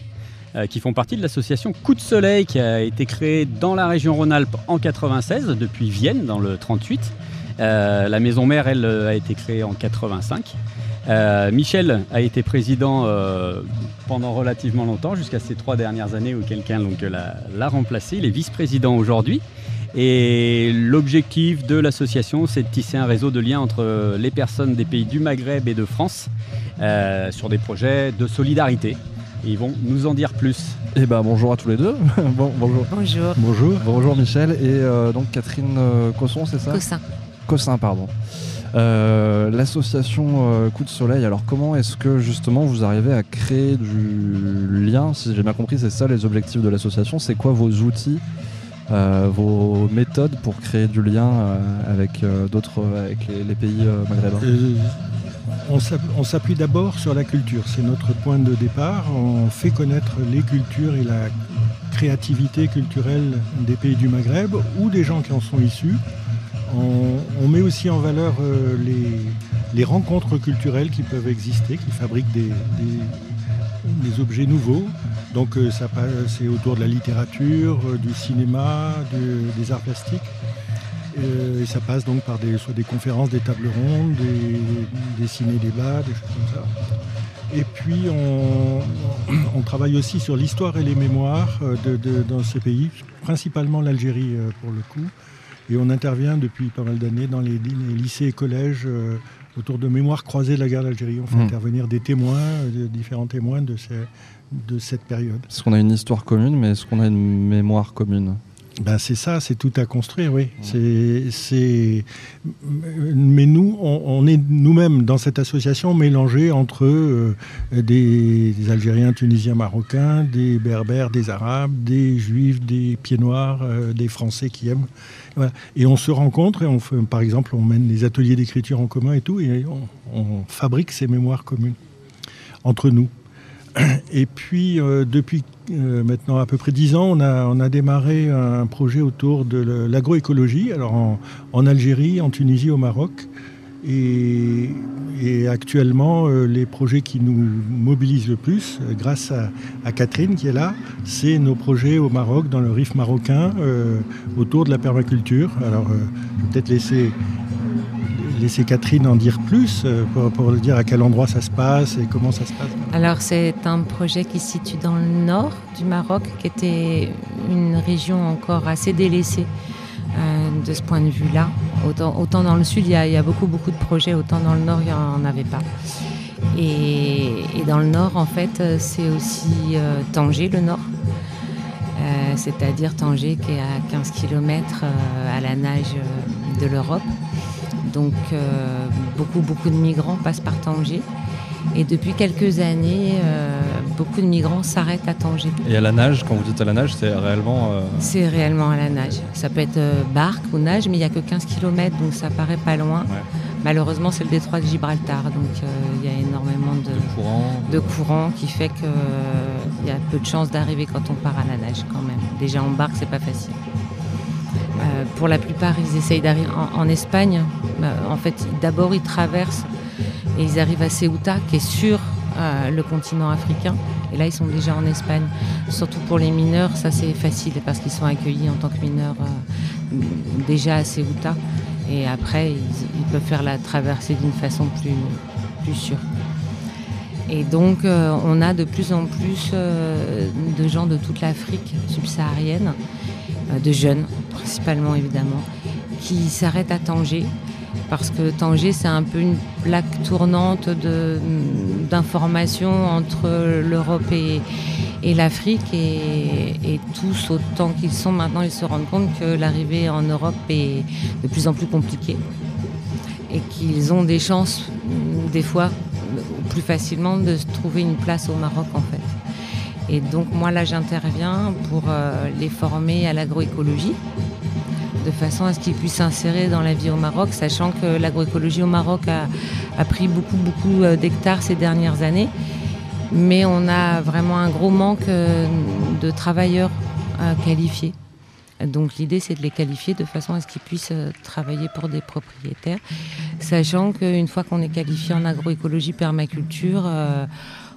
qui font partie de l'association Coup de Soleil, qui a été créée dans la région Rhône-Alpes en 96, depuis Vienne, dans le 38. La maison mère, elle, a été créée en 85. Michel a été président pendant relativement longtemps, jusqu'à ces 3 dernières années où quelqu'un l'a remplacé. Il est vice-président aujourd'hui. Et l'objectif de l'association, c'est de tisser un réseau de liens entre les personnes des pays du Maghreb et de France sur des projets de solidarité. Et ils vont nous en dire plus.
Eh ben, bonjour à tous les deux. Bonjour.
Bonjour.
Bonjour Michel et donc Catherine Cosson, c'est ça ? Cossin, pardon. L'association Coup de Soleil, alors comment est-ce que justement vous arrivez à créer du lien ? Si j'ai bien compris, c'est ça les objectifs de l'association. C'est quoi vos outils, vos méthodes pour créer du lien avec les pays maghrébins ?
On s'appuie d'abord sur la culture, c'est notre point de départ. On fait connaître les cultures et la créativité culturelle des pays du Maghreb ou des gens qui en sont issus. On met aussi en valeur les rencontres culturelles qui peuvent exister, qui fabriquent des objets nouveaux. Donc c'est autour de la littérature, du cinéma, des arts plastiques. Et ça passe donc par soit des conférences, des tables rondes, des ciné-débats, des choses comme ça. Et puis on travaille aussi sur l'histoire et les mémoires dans ces pays, principalement l'Algérie pour le coup. Et on intervient depuis pas mal d'années dans les lycées et collèges autour de mémoires croisées de la guerre d'Algérie. On fait intervenir des témoins, différents témoins de cette période.
Est-ce qu'on a une histoire commune, mais est-ce qu'on a une mémoire commune ?
C'est ça, c'est tout à construire, oui. Mais nous, on est nous-mêmes dans cette association mélangés entre des Algériens, Tunisiens, Marocains, des Berbères, des Arabes, des Juifs, des Pieds-Noirs, des Français qui aiment. Voilà. Et on se rencontre et par exemple, on mène des ateliers d'écriture en commun et tout, et on fabrique ces mémoires communes entre nous. Et puis, depuis maintenant à peu près 10 ans, on a démarré un projet autour de l'agroécologie, alors en Algérie, en Tunisie, au Maroc. Et actuellement, les projets qui nous mobilisent le plus, grâce à Catherine qui est là, c'est nos projets au Maroc, dans le Rif marocain, autour de la permaculture. Alors, je vais peut-être laisser Catherine en dire plus pour dire à quel endroit ça se passe et comment ça se passe.
Alors c'est un projet qui se situe dans le nord du Maroc, qui était une région encore assez délaissée de ce point de vue-là. Autant dans le sud, il y a beaucoup de projets, autant dans le nord, il n'y en avait pas. Et dans le nord, en fait, c'est aussi Tanger, le nord. C'est-à-dire Tanger qui est à 15 km à la nage de l'Europe. Donc beaucoup de migrants passent par Tanger. Et depuis quelques années, beaucoup de migrants s'arrêtent à Tanger.
Et à la nage, quand vous dites à la nage, c'est réellement...
C'est réellement à la nage. Ça peut être barque ou nage, mais il n'y a que 15 km, donc ça paraît pas loin. Ouais. Malheureusement, c'est le détroit de Gibraltar, donc il y a énormément de courant qui fait qu'il y a peu de chances d'arriver quand on part à la nage quand même. Déjà en barque, c'est pas facile. Pour la plupart, ils essayent d'arriver en Espagne. En fait, d'abord, ils traversent et ils arrivent à Ceuta, qui est sur le continent africain. Et là, ils sont déjà en Espagne. Surtout pour les mineurs, ça c'est facile parce qu'ils sont accueillis en tant que mineurs déjà à Ceuta. Et après, ils peuvent faire la traversée d'une façon plus sûre. Et donc, on a de plus en plus de gens de toute l'Afrique subsaharienne, de jeunes principalement évidemment, qui s'arrêtent à Tanger. Parce que Tanger, c'est un peu une plaque tournante d'informations entre l'Europe et l'Afrique. Et tous, autant qu'ils sont maintenant, ils se rendent compte que l'arrivée en Europe est de plus en plus compliquée. Et qu'ils ont des chances, des fois, plus facilement de se trouver une place au Maroc, en fait. Et donc, moi, là, j'interviens pour les former à l'agroécologie, de façon à ce qu'ils puissent s'insérer dans la vie au Maroc, sachant que l'agroécologie au Maroc a pris beaucoup d'hectares ces dernières années. Mais on a vraiment un gros manque de travailleurs qualifiés. Donc l'idée, c'est de les qualifier de façon à ce qu'ils puissent travailler pour des propriétaires, sachant qu'une fois qu'on est qualifié en agroécologie, permaculture,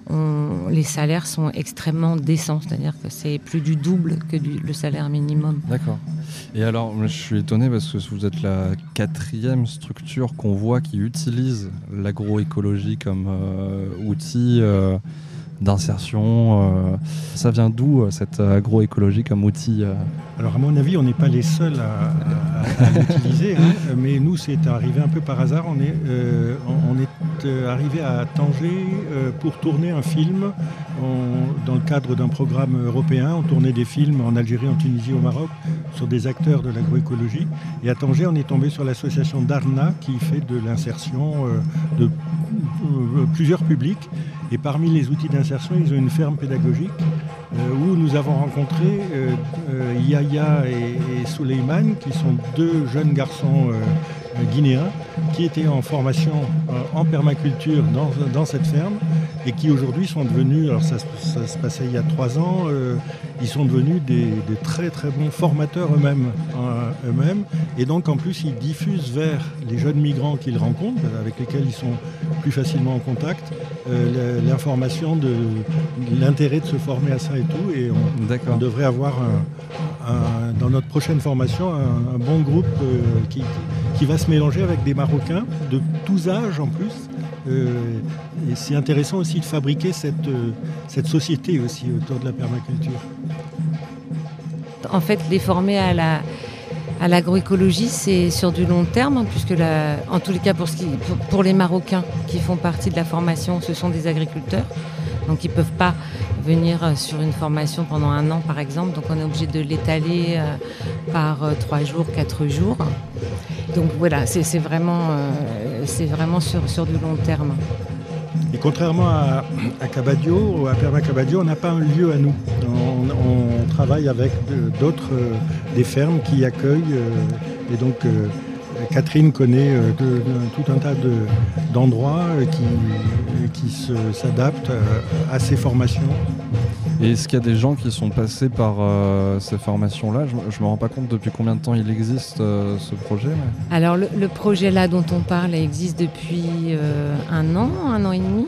les salaires sont extrêmement décents, c'est-à-dire que c'est plus du double que le salaire minimum.
D'accord. Et alors, je suis étonné parce que vous êtes la 4e structure qu'on voit qui utilise l'agroécologie comme outil d'insertion. Ça vient d'où cette agroécologie comme outil
Alors à mon avis, on n'est pas les seuls à l'utiliser, mais nous c'est arrivé un peu par hasard. On est arrivé à Tanger pour tourner un film dans le cadre d'un programme européen. On tournait des films en Algérie, en Tunisie, au Maroc sur des acteurs de l'agroécologie. Et à Tanger, on est tombé sur l'association Darna qui fait de l'insertion de plusieurs publics. Et parmi les outils d'insertion, ils ont une ferme pédagogique où nous avons rencontré Yahya et Souleymane, qui sont 2 jeunes garçons guinéens qui étaient en formation en permaculture dans cette ferme et qui aujourd'hui sont devenus, alors ça se passait il y a 3 ans, ils sont devenus des très très bons formateurs eux-mêmes. Et donc en plus ils diffusent vers les jeunes migrants qu'ils rencontrent, avec lesquels ils sont plus facilement en contact, l'information de l'intérêt de se former à ça et tout. Et on devrait avoir dans notre prochaine formation un bon groupe qui va se mélanger avec des Marocains de tous âges en plus. Et c'est intéressant aussi de fabriquer cette société aussi autour de la permaculture.
En fait, les former à l'agroécologie, c'est sur du long terme, puisque en tous les cas pour les Marocains qui font partie de la formation, ce sont des agriculteurs. Donc ils ne peuvent pas venir sur une formation pendant 1 an par exemple, donc on est obligé de l'étaler par 3 jours, 4 jours. Donc voilà, c'est vraiment sur du long terme.
Et contrairement à Cabadio, à Permacabadio, on n'a pas un lieu à nous. On travaille avec d'autres, des fermes qui accueillent. Et donc Catherine connaît tout un tas d'endroits qui s'adaptent à ces formations.
Et est-ce qu'il y a des gens qui sont passés par ces formations-là ? Je ne me rends pas compte depuis combien de temps il existe ce projet. Mais...
Alors le projet là dont on parle existe depuis 1 an et demi.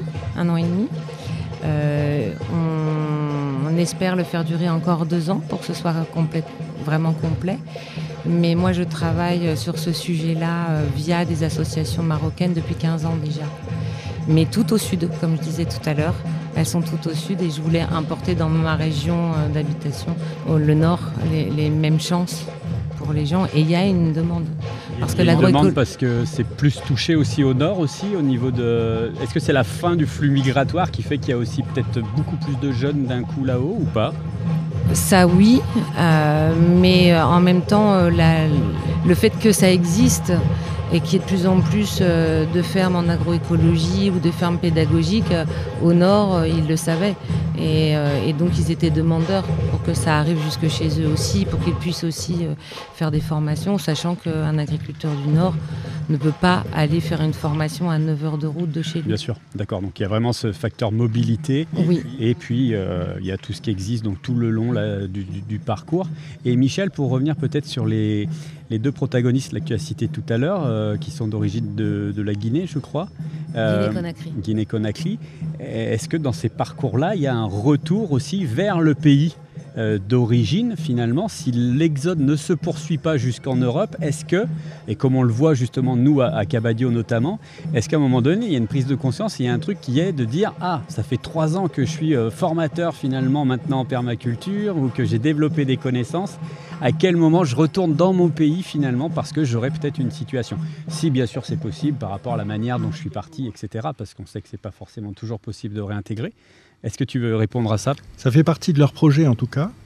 On espère le faire durer encore 2 ans pour que ce soit vraiment complet. Mais moi je travaille sur ce sujet-là via des associations marocaines depuis 15 ans déjà. Mais tout au sud, comme je disais tout à l'heure. Elles sont toutes au sud et je voulais importer dans ma région d'habitation, le nord, les mêmes chances pour les gens. Et il y a une demande.
Parce que demande parce que c'est plus touché aussi au nord aussi, au niveau de... Est-ce que c'est la fin du flux migratoire qui fait qu'il y a aussi peut-être beaucoup plus de jeunes d'un coup là-haut ou pas ?
Ça oui, mais en même temps, le fait que ça existe et qu'il y ait de plus en plus de fermes en agroécologie ou de fermes pédagogiques, au nord, ils le savaient. Et donc ils étaient demandeurs pour que ça arrive jusque chez eux aussi, pour qu'ils puissent aussi faire des formations, sachant qu'un agriculteur du nord ne peut pas aller faire une formation à 9 heures de route de chez lui.
Bien sûr, d'accord. Donc il y a vraiment ce facteur mobilité.
Oui.
Et puis il y a tout ce qui existe donc, tout le long là, du parcours. Et Michel, pour revenir peut-être sur les 2 protagonistes là, que tu as cités tout à l'heure, qui sont d'origine de la Guinée, je crois. Guinée-Conakry. Est-ce que dans ces parcours-là, il y a un retour aussi vers le pays d'origine finalement, si l'exode ne se poursuit pas jusqu'en Europe, est-ce que, et comme on le voit justement nous à Cabadio notamment, est-ce qu'à un moment donné il y a une prise de conscience, il y a un truc qui est de dire ça fait 3 ans que je suis formateur finalement maintenant en permaculture ou que j'ai développé des connaissances, à quel moment je retourne dans mon pays finalement parce que j'aurai peut-être une situation, si bien sûr c'est possible par rapport à la manière dont je suis parti, etc., parce qu'on sait que c'est pas forcément toujours possible de réintégrer. Est-ce que tu veux répondre à ça ? Ça
fait partie de leur projet en tout cas.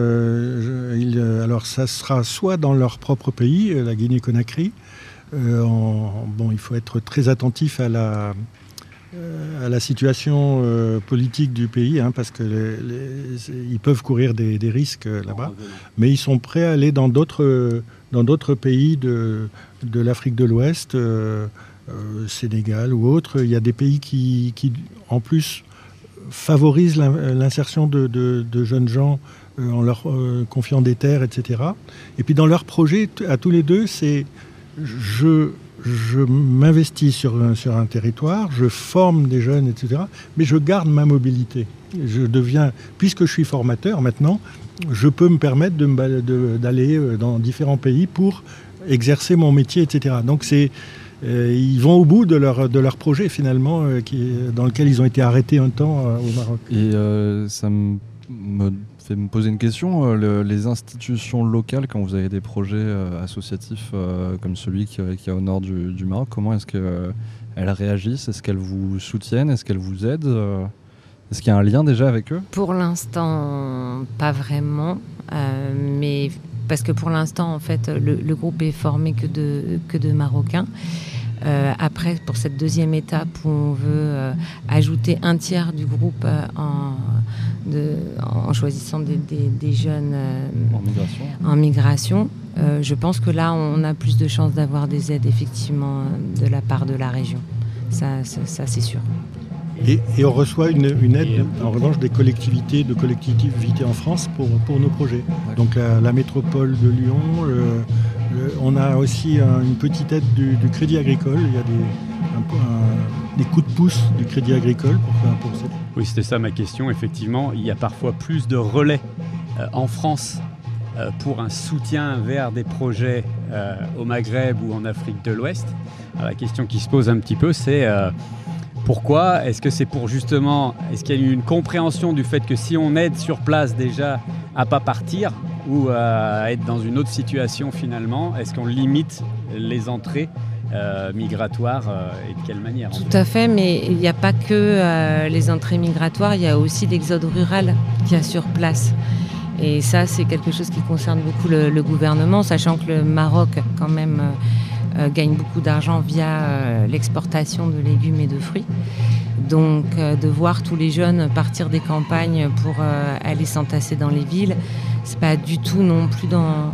Alors ça sera soit dans leur propre pays, la Guinée-Conakry. Il faut être très attentif à la situation politique du pays, parce que ils peuvent courir des risques là-bas. Mais ils sont prêts à aller dans d'autres pays de l'Afrique de l'Ouest, Sénégal ou autres. Il y a des pays qui en plus favorise l'insertion de jeunes gens en leur confiant des terres, etc. Et puis dans leur projet, à tous les deux, c'est je je m'investis sur un territoire, je forme des jeunes, etc. Mais je garde ma mobilité. Puisque je suis formateur maintenant, je peux me permettre d'aller dans différents pays pour exercer mon métier, etc. Donc ils vont au bout de leur projet finalement, dans lequel ils ont été arrêtés un temps au Maroc.
Et ça me fait me poser une question. Les institutions locales, quand vous avez des projets associatifs comme celui qui est au nord du Maroc, comment est-ce qu'elles réagissent? Est-ce qu'elles vous soutiennent? Est-ce qu'elles vous aident? Est-ce qu'il y a un lien déjà avec eux?
Pour l'instant, pas vraiment. Mais parce que pour l'instant, en fait, le groupe est formé que de Marocains. Après, pour cette deuxième étape où on veut ajouter un tiers du groupe en choisissant des jeunes en migration, je pense que là, on a plus de chances d'avoir des aides effectivement de la part de la région. Ça c'est sûr.
Et on reçoit une aide, en revanche, des collectivités en France pour nos projets. Donc la métropole de Lyon, on a aussi une petite aide du Crédit Agricole. Il y a des coups de pouce du Crédit Agricole pour ça.
Oui, c'était ça ma question. Effectivement, il y a parfois plus de relais en France pour un soutien vers des projets au Maghreb ou en Afrique de l'Ouest. Alors, la question qui se pose un petit peu, c'est... pourquoi? Est-ce que c'est pour justement... Est-ce qu'il y a eu une compréhension du fait que si on aide sur place déjà à pas partir ou à être dans une autre situation finalement, est-ce qu'on limite les entrées migratoires et de quelle manière?
Tout à fait, mais il n'y a pas que les entrées migratoires, il y a aussi l'exode rural qu'il y a sur place. Et ça, c'est quelque chose qui concerne beaucoup le gouvernement, sachant que le Maroc, quand même... gagne beaucoup d'argent via l'exportation de légumes et de fruits. Donc de voir tous les jeunes partir des campagnes pour aller s'entasser dans les villes, c'est pas du tout non plus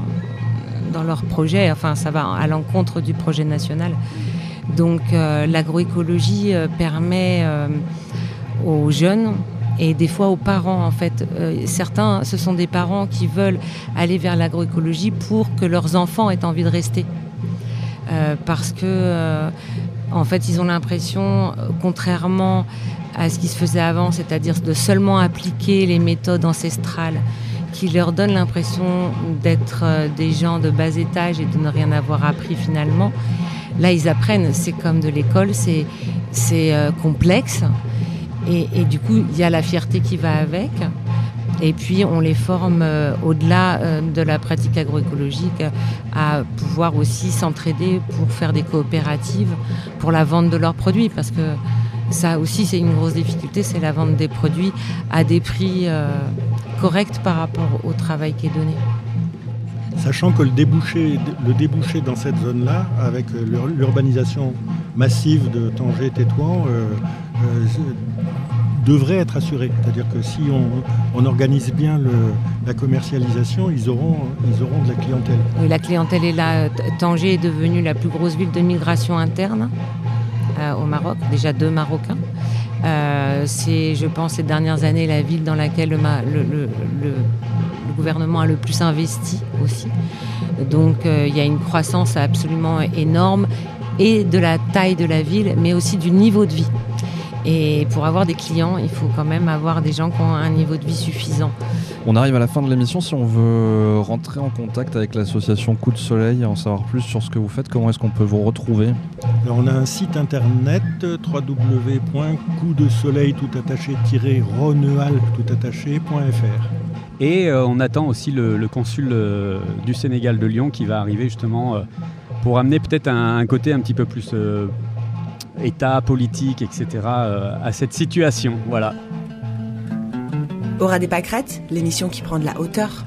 dans leur projet. Enfin, ça va à l'encontre du projet national. Donc l'agroécologie permet aux jeunes et des fois aux parents, en fait. Certains, ce sont des parents qui veulent aller vers l'agroécologie pour que leurs enfants aient envie de rester. Parce que en fait ils ont l'impression, contrairement à ce qui se faisait avant, c'est-à-dire de seulement appliquer les méthodes ancestrales qui leur donnent l'impression d'être des gens de bas étage et de ne rien avoir appris finalement. Là ils apprennent, c'est comme de l'école, c'est complexe et du coup il y a la fierté qui va avec. Et puis on les forme au-delà de la pratique agroécologique à pouvoir aussi s'entraider pour faire des coopératives pour la vente de leurs produits, parce que ça aussi c'est une grosse difficulté, c'est la vente des produits à des prix corrects par rapport au travail qui est donné.
Sachant que le débouché dans cette zone-là, avec l'urbanisation massive de Tanger-Tétouan, devrait être assuré. C'est-à-dire que si on organise bien la commercialisation, ils auront de la clientèle.
Oui, la clientèle est là. Tanger est devenue la plus grosse ville de migration interne au Maroc, déjà 2 Marocains. C'est, je pense, ces dernières années, la ville dans laquelle le gouvernement a le plus investi aussi. Donc il y a une croissance absolument énorme, et de la taille de la ville, mais aussi du niveau de vie. Et pour avoir des clients, il faut quand même avoir des gens qui ont un niveau de vie suffisant.
On arrive à la fin de l'émission. Si on veut rentrer en contact avec l'association Coup de Soleil et en savoir plus sur ce que vous faites, comment est-ce qu'on peut vous retrouver?
Alors, on a un site internet www.coupdesoleil-roneal.fr.
Et on attend aussi le consul du Sénégal de Lyon qui va arriver justement pour amener peut-être un côté un petit peu plus... État, politique, etc. À cette situation. Voilà.
Aura des pâquerettes, l'émission qui prend de la hauteur.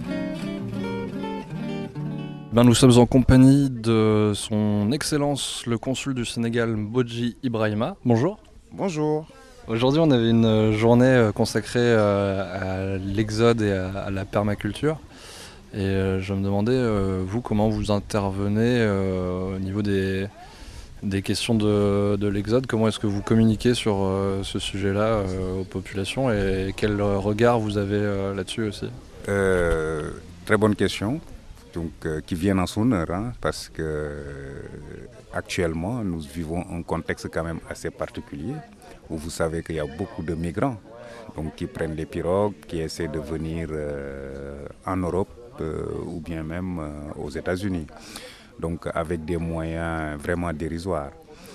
Nous sommes en compagnie de son Excellence, le consul du Sénégal, Mbodji Ibrahima. Bonjour.
Bonjour.
Aujourd'hui, on avait une journée consacrée à l'exode et à la permaculture. Et je me demandais, vous, comment vous intervenez au niveau des questions de l'exode, comment est-ce que vous communiquez sur ce sujet-là aux populations et quel regard vous avez là-dessus aussi?
Très bonne question. donc, qui viennent en son heure, hein, parce que actuellement nous vivons un contexte quand même assez particulier, où vous savez qu'il y a beaucoup de migrants donc, qui prennent des pirogues, qui essaient de venir en Europe ou bien même aux États-Unis, donc avec des moyens vraiment dérisoires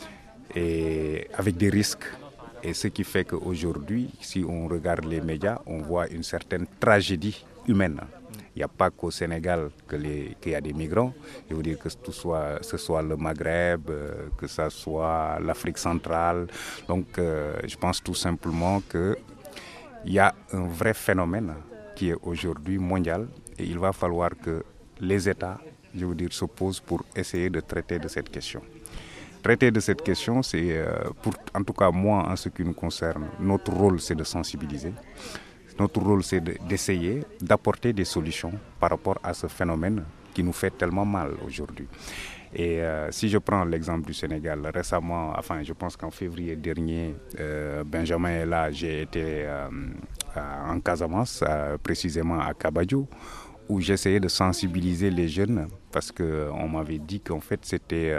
et avec des risques. Et ce qui fait qu'aujourd'hui, si on regarde les médias, on voit une certaine tragédie humaine. Il n'y a pas qu'au Sénégal qu'il y a des migrants. Je veux dire que ce soit le Maghreb, que ce soit l'Afrique centrale. Donc je pense tout simplement qu'il y a un vrai phénomène qui est aujourd'hui mondial et il va falloir que les États, je veux dire, se posent pour essayer de traiter de cette question. Traiter de cette question, c'est, en tout cas moi, en ce qui nous concerne, notre rôle, c'est de sensibiliser. Notre rôle, c'est d'essayer d'apporter des solutions par rapport à ce phénomène qui nous fait tellement mal aujourd'hui. Et si je prends l'exemple du Sénégal, récemment, enfin je pense qu'en février dernier, Benjamin est là, j'ai été en Casamance, précisément à Kabadio, où j'essayais de sensibiliser les jeunes parce qu'on m'avait dit qu'en fait c'était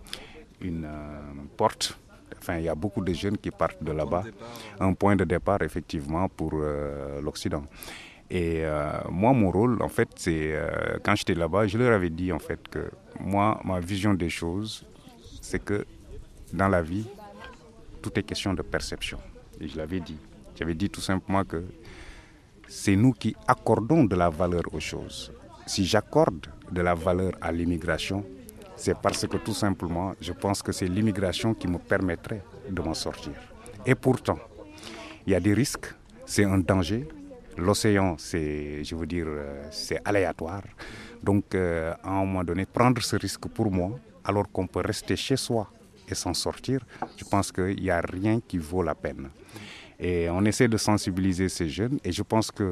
une porte. Enfin, il y a beaucoup de jeunes qui partent de là-bas, un point de départ effectivement pour l'Occident. Et moi, mon rôle, en fait, c'est quand j'étais là-bas, je leur avais dit en fait que moi, ma vision des choses, c'est que dans la vie, tout est question de perception. Et je l'avais dit. J'avais dit tout simplement que c'est nous qui accordons de la valeur aux choses. Si j'accorde de la valeur à l'immigration, c'est parce que tout simplement, je pense que c'est l'immigration qui me permettrait de m'en sortir. Et pourtant, il y a des risques, c'est un danger. L'océan, c'est aléatoire. Donc, à un moment donné, prendre ce risque pour moi, alors qu'on peut rester chez soi et s'en sortir, je pense qu'il n'y a rien qui vaut la peine. Et on essaie de sensibiliser ces jeunes. Et je pense que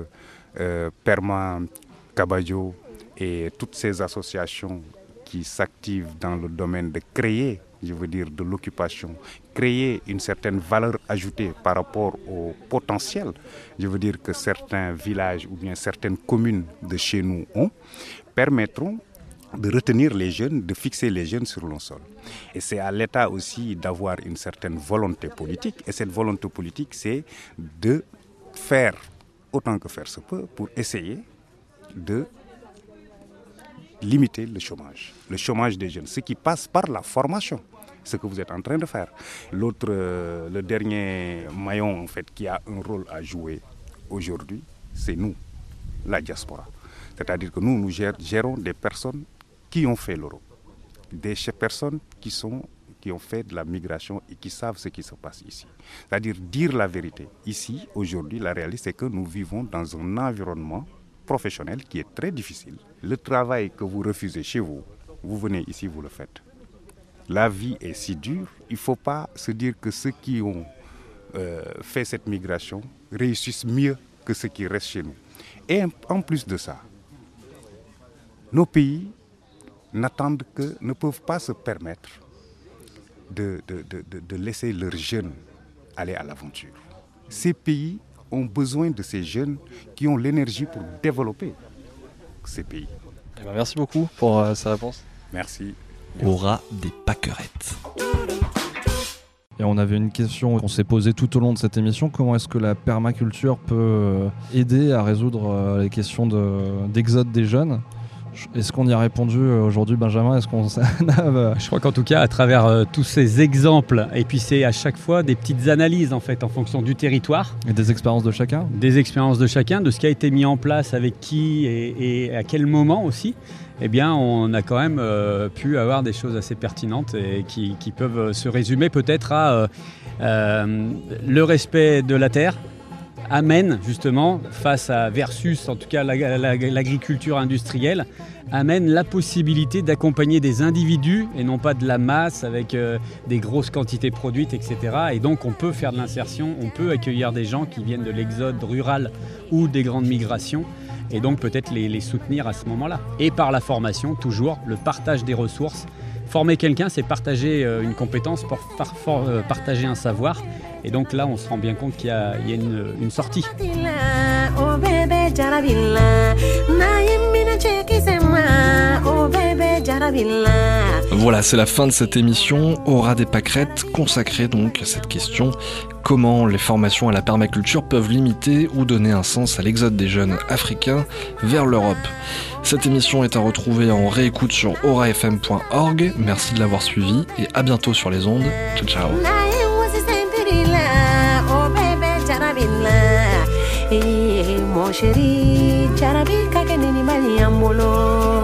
Perma, Kabadio et toutes ces associations qui s'activent dans le domaine de créer, je veux dire, de l'occupation, créer une certaine valeur ajoutée par rapport au potentiel, je veux dire que certains villages ou bien certaines communes de chez nous ont, permettront de retenir les jeunes, de fixer les jeunes sur le sol. Et c'est à l'État aussi d'avoir une certaine volonté politique. Et cette volonté politique, c'est de faire autant que faire se peut pour essayer de limiter le chômage des jeunes, ce qui passe par la formation, ce que vous êtes en train de faire. Le dernier maillon en fait, qui a un rôle à jouer aujourd'hui, c'est nous, la diaspora. C'est-à-dire que nous gérons des personnes qui ont fait l'Europe, des personnes qui ont fait de la migration et qui savent ce qui se passe ici. C'est-à-dire dire la vérité. Ici, aujourd'hui, la réalité, c'est que nous vivons dans un environnement professionnel qui est très difficile. Le travail que vous refusez chez vous, vous venez ici, vous le faites. La vie est si dure, il ne faut pas se dire que ceux qui ont fait cette migration réussissent mieux que ceux qui restent chez nous. Et en plus de ça, nos pays ne peuvent pas se permettre de laisser leurs jeunes aller à l'aventure. Ces pays ont besoin de ces jeunes qui ont l'énergie pour développer ces pays.
Eh bien, merci beaucoup pour ces réponses.
Merci.
Aura des pâquerettes. Et on avait une question qu'on s'est posée tout au long de cette émission. Comment est-ce que la permaculture peut aider à résoudre les questions d'exode des jeunes ? Est-ce qu'on y a répondu aujourd'hui, Benjamin ?
Je crois qu'en tout cas, à travers tous ces exemples, et puis c'est à chaque fois des petites analyses en fait, en fonction du territoire.
Et des expériences de chacun ?
Des expériences de chacun, de ce qui a été mis en place, avec qui et à quel moment aussi. Eh bien, on a quand même pu avoir des choses assez pertinentes et qui peuvent se résumer peut-être à le respect de la terre, amène justement, versus en tout cas l'agriculture industrielle, amène la possibilité d'accompagner des individus et non pas de la masse avec des grosses quantités produites, etc. Et donc on peut faire de l'insertion, on peut accueillir des gens qui viennent de l'exode rural ou des grandes migrations et donc peut-être les soutenir à ce moment-là. Et par la formation, toujours, le partage des ressources. Former quelqu'un, c'est partager une compétence, partager un savoir. Et donc là, on se rend bien compte qu'il y a une sortie.
Oh bébé,
Voilà, c'est la fin de cette émission Aura des pâquerettes, consacrée donc à cette question: comment les formations à la permaculture peuvent limiter ou donner un sens à l'exode des jeunes africains vers l'Europe. Cette émission est à retrouver en réécoute sur aurafm.org. Merci de l'avoir suivi et à bientôt sur les ondes. Ciao ciao.
Mon chéri, jarabi kake nini mali ambolo.